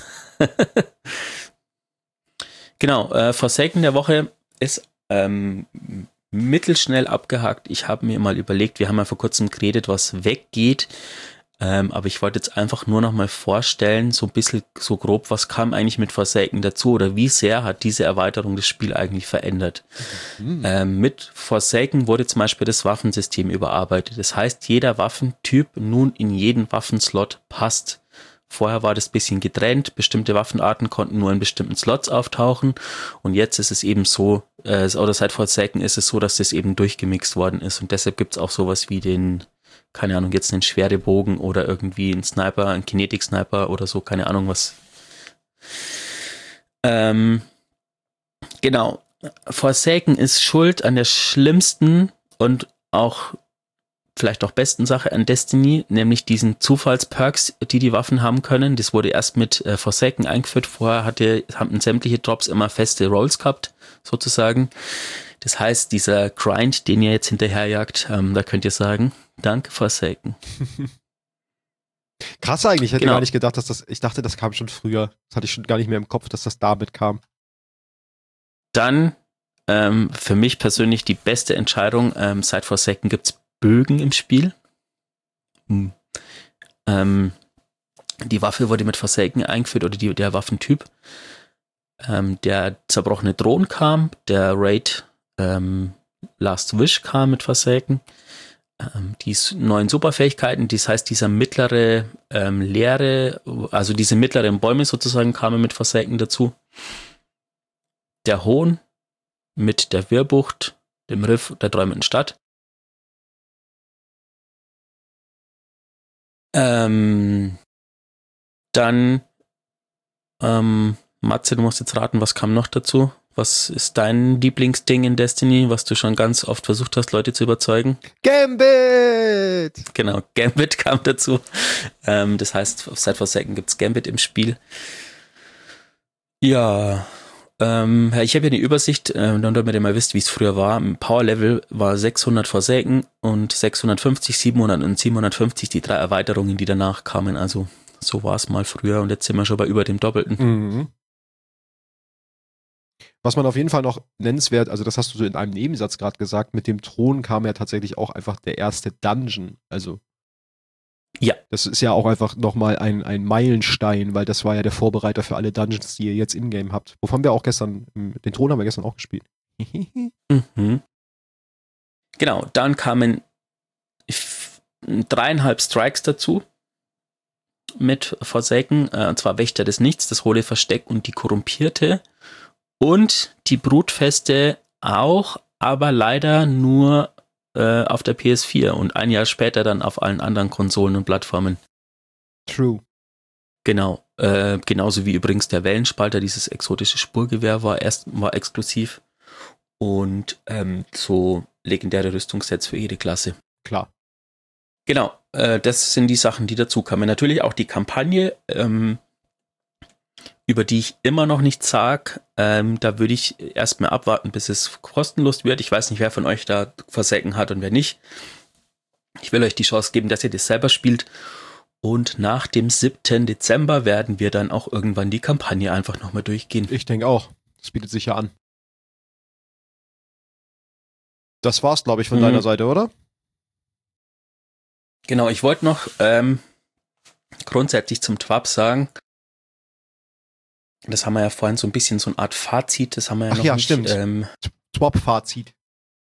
Genau, äh, Forsaken der Woche ist ähm, mittelschnell abgehakt. Ich habe mir mal überlegt, wir haben ja vor kurzem geredet, was weggeht. Ähm, aber ich wollte jetzt einfach nur noch mal vorstellen, so ein bisschen so grob, was kam eigentlich mit Forsaken dazu oder wie sehr hat diese Erweiterung das Spiel eigentlich verändert. Mhm. Ähm, mit Forsaken wurde zum Beispiel das Waffensystem überarbeitet. Das heißt, jeder Waffentyp nun in jeden Waffenslot passt. Vorher war das ein bisschen getrennt, bestimmte Waffenarten konnten nur in bestimmten Slots auftauchen und jetzt ist es eben so, äh, oder seit Forsaken ist es so, dass das eben durchgemixt worden ist und deshalb gibt es auch sowas wie den, keine Ahnung, jetzt einen Schwertebogen oder irgendwie einen Sniper, einen Kinetik-Sniper oder so, keine Ahnung was. Ähm, genau, Forsaken ist schuld an der schlimmsten und auch vielleicht auch besten Sache an Destiny, nämlich diesen Zufallsperks, die die Waffen haben können. Das wurde erst mit äh, Forsaken eingeführt. Vorher hatte, haben sämtliche Drops immer feste Rolls gehabt, sozusagen. Das heißt, dieser Grind, den ihr jetzt hinterherjagt, ähm, da könnt ihr sagen, danke Forsaken. Krass eigentlich, ich hätte Genau. gar nicht gedacht, dass das, ich dachte, das kam schon früher. Das hatte ich schon gar nicht mehr im Kopf, dass das damit kam. Dann ähm, für mich persönlich die beste Entscheidung, ähm, seit Forsaken gibt's Bögen im Spiel. Hm. Ähm, die Waffe wurde mit Forsaken eingeführt oder die, der Waffentyp. Ähm, der zerbrochene Thron kam, der Raid ähm, Last Wish kam mit Forsaken. Ähm, die neuen Superfähigkeiten, das heißt dieser mittlere ähm, leere, also diese mittleren Bäume sozusagen kamen mit Forsaken dazu. Der Hohn mit der Wirrbucht, dem Riff der träumenden Stadt. Ähm, dann ähm, Matze, du musst jetzt raten, was kam noch dazu? Was ist dein Lieblingsding in Destiny, was du schon ganz oft versucht hast, Leute zu überzeugen? Gambit! Genau, Gambit kam dazu. Ähm, das heißt, auf Side Forsaken gibt es Gambit im Spiel. Ja, ähm, ich habe ja eine Übersicht, äh, damit ihr mal wisst, wie es früher war. Im Power Level war sechshundert Forsaken und sechshundertfünfzig, siebenhundert und siebenhundertfünfzig die drei Erweiterungen, die danach kamen. Also so war es mal früher und jetzt sind wir schon bei über dem Doppelten. Mhm. Was man auf jeden Fall noch nennenswert, also das hast du so in einem Nebensatz gerade gesagt, mit dem Thron kam ja tatsächlich auch einfach der erste Dungeon. Also ja, das ist ja auch einfach nochmal ein, ein Meilenstein, weil das war ja der Vorbereiter für alle Dungeons, die ihr jetzt in-game habt. Wovon wir auch gestern, den Thron haben wir gestern auch gespielt. mhm. Genau, dann kamen f- dreieinhalb Strikes dazu mit Forsaken, äh, und zwar Wächter des Nichts, das hohle Versteck und die Korrumpierte. Und die Brutfeste auch, aber leider nur äh, auf der P S vier und ein Jahr später dann auf allen anderen Konsolen und Plattformen. True. Genau. Äh, genauso wie übrigens der Wellenspalter, dieses exotische Spurgewehr war erst war exklusiv. Und ähm, so legendäre Rüstungssets für jede Klasse. Klar. Genau, äh, das sind die Sachen, die dazu kamen. Natürlich auch die Kampagne, ähm, über die ich immer noch nichts sage. Ähm, da würde ich erstmal abwarten, bis es kostenlos wird. Ich weiß nicht, wer von euch da Forsaken hat und wer nicht. Ich will euch die Chance geben, dass ihr das selber spielt. Und nach dem siebten Dezember werden wir dann auch irgendwann die Kampagne einfach nochmal durchgehen. Ich denke auch. Das bietet sich ja an. Das war's, glaube ich, von mhm. deiner Seite, oder? Genau, ich wollte noch ähm, grundsätzlich zum T W A P sagen, das haben wir ja vorhin so ein bisschen so eine Art Fazit, das haben wir ja Ach noch ja, nicht. Stimmt. Ähm, T W A P-Fazit.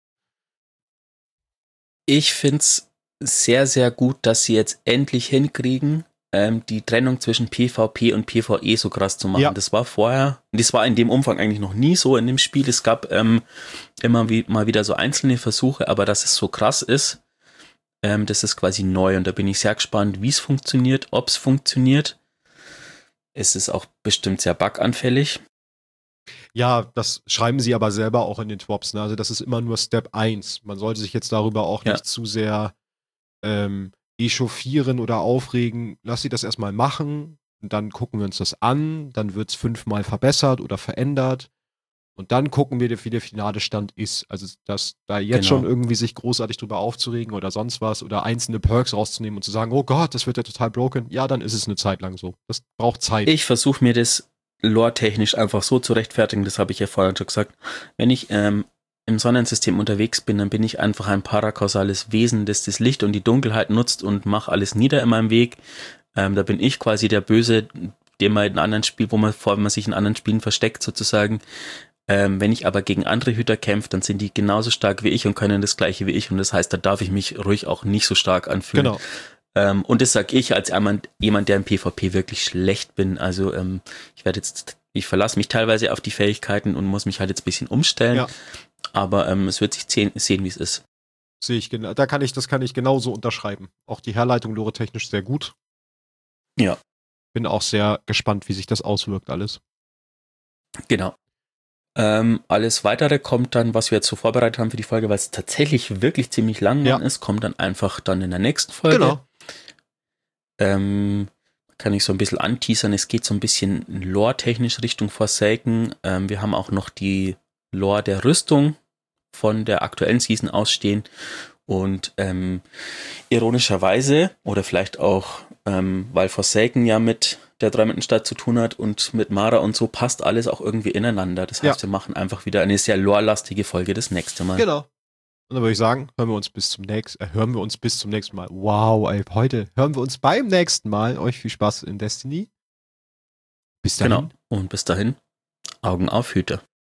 Ich finde es sehr, sehr gut, dass sie jetzt endlich hinkriegen, ähm, die Trennung zwischen PvP und PvE so krass zu machen. Ja. Das war vorher, das war in dem Umfang eigentlich noch nie so in dem Spiel. Es gab ähm, immer wie, mal wieder so einzelne Versuche, aber dass es so krass ist, ähm, das ist quasi neu und da bin ich sehr gespannt, wie es funktioniert, ob es funktioniert. Es ist auch bestimmt sehr buganfällig. Ja, das schreiben sie aber selber auch in den T W A Ps. Ne? Also das ist immer nur Step eins. Man sollte sich jetzt darüber auch ja. nicht zu sehr ähm, echauffieren oder aufregen. Lass sie das erstmal machen und dann gucken wir uns das an. Dann wird es fünfmal verbessert oder verändert. Und dann gucken wir, wie der finale Stand ist. Also, dass da jetzt genau. schon irgendwie sich großartig drüber aufzuregen oder sonst was oder einzelne Perks rauszunehmen und zu sagen, oh Gott, das wird ja total broken. Ja, dann ist es eine Zeit lang so. Das braucht Zeit. Ich versuche mir das lore-technisch einfach so zu rechtfertigen, das habe ich ja vorhin schon gesagt. Wenn ich ähm, im Sonnensystem unterwegs bin, dann bin ich einfach ein parakausales Wesen, das das Licht und die Dunkelheit nutzt und mache alles nieder in meinem Weg. Ähm, da bin ich quasi der Böse, den man in anderen Spielen, wo man vor man sich in anderen Spielen versteckt sozusagen. Ähm, wenn ich aber gegen andere Hüter kämpfe, dann sind die genauso stark wie ich und können das Gleiche wie ich. Und das heißt, da darf ich mich ruhig auch nicht so stark anfühlen. Genau. Ähm, und das sage ich als jemand, jemand, der im PvP wirklich schlecht bin. Also ähm, ich werde jetzt, ich verlasse mich teilweise auf die Fähigkeiten und muss mich halt jetzt ein bisschen umstellen. Ja. Aber ähm, es wird sich sehen, sehen wie es ist. Sehe ich genau. Da kann ich, das kann ich genauso unterschreiben. Auch die Herleitung lore-technisch sehr gut. Ja. Bin auch sehr gespannt, wie sich das auswirkt alles. Genau. Ähm, alles Weitere kommt dann, was wir jetzt so vorbereitet haben für die Folge, weil es tatsächlich wirklich ziemlich lang ja. ist, kommt dann einfach dann in der nächsten Folge. Genau. Ähm, kann ich so ein bisschen anteasern, es geht so ein bisschen lore-technisch Richtung Forsaken. Ähm, wir haben auch noch die Lore der Rüstung von der aktuellen Season ausstehen und ähm, ironischerweise oder vielleicht auch, ähm, weil Forsaken ja mit der Dreimittenstadt zu tun hat und mit Mara und so, passt alles auch irgendwie ineinander. Das heißt, ja. wir machen einfach wieder eine sehr lore-lastige Folge das nächste Mal. Genau. Und dann würde ich sagen, hören wir uns bis zum nächsten, äh, hören wir uns bis zum nächsten Mal. Wow, ey, heute hören wir uns beim nächsten Mal. Euch viel Spaß in Destiny. Bis dahin. Genau. Und bis dahin, Augen auf, Hüte.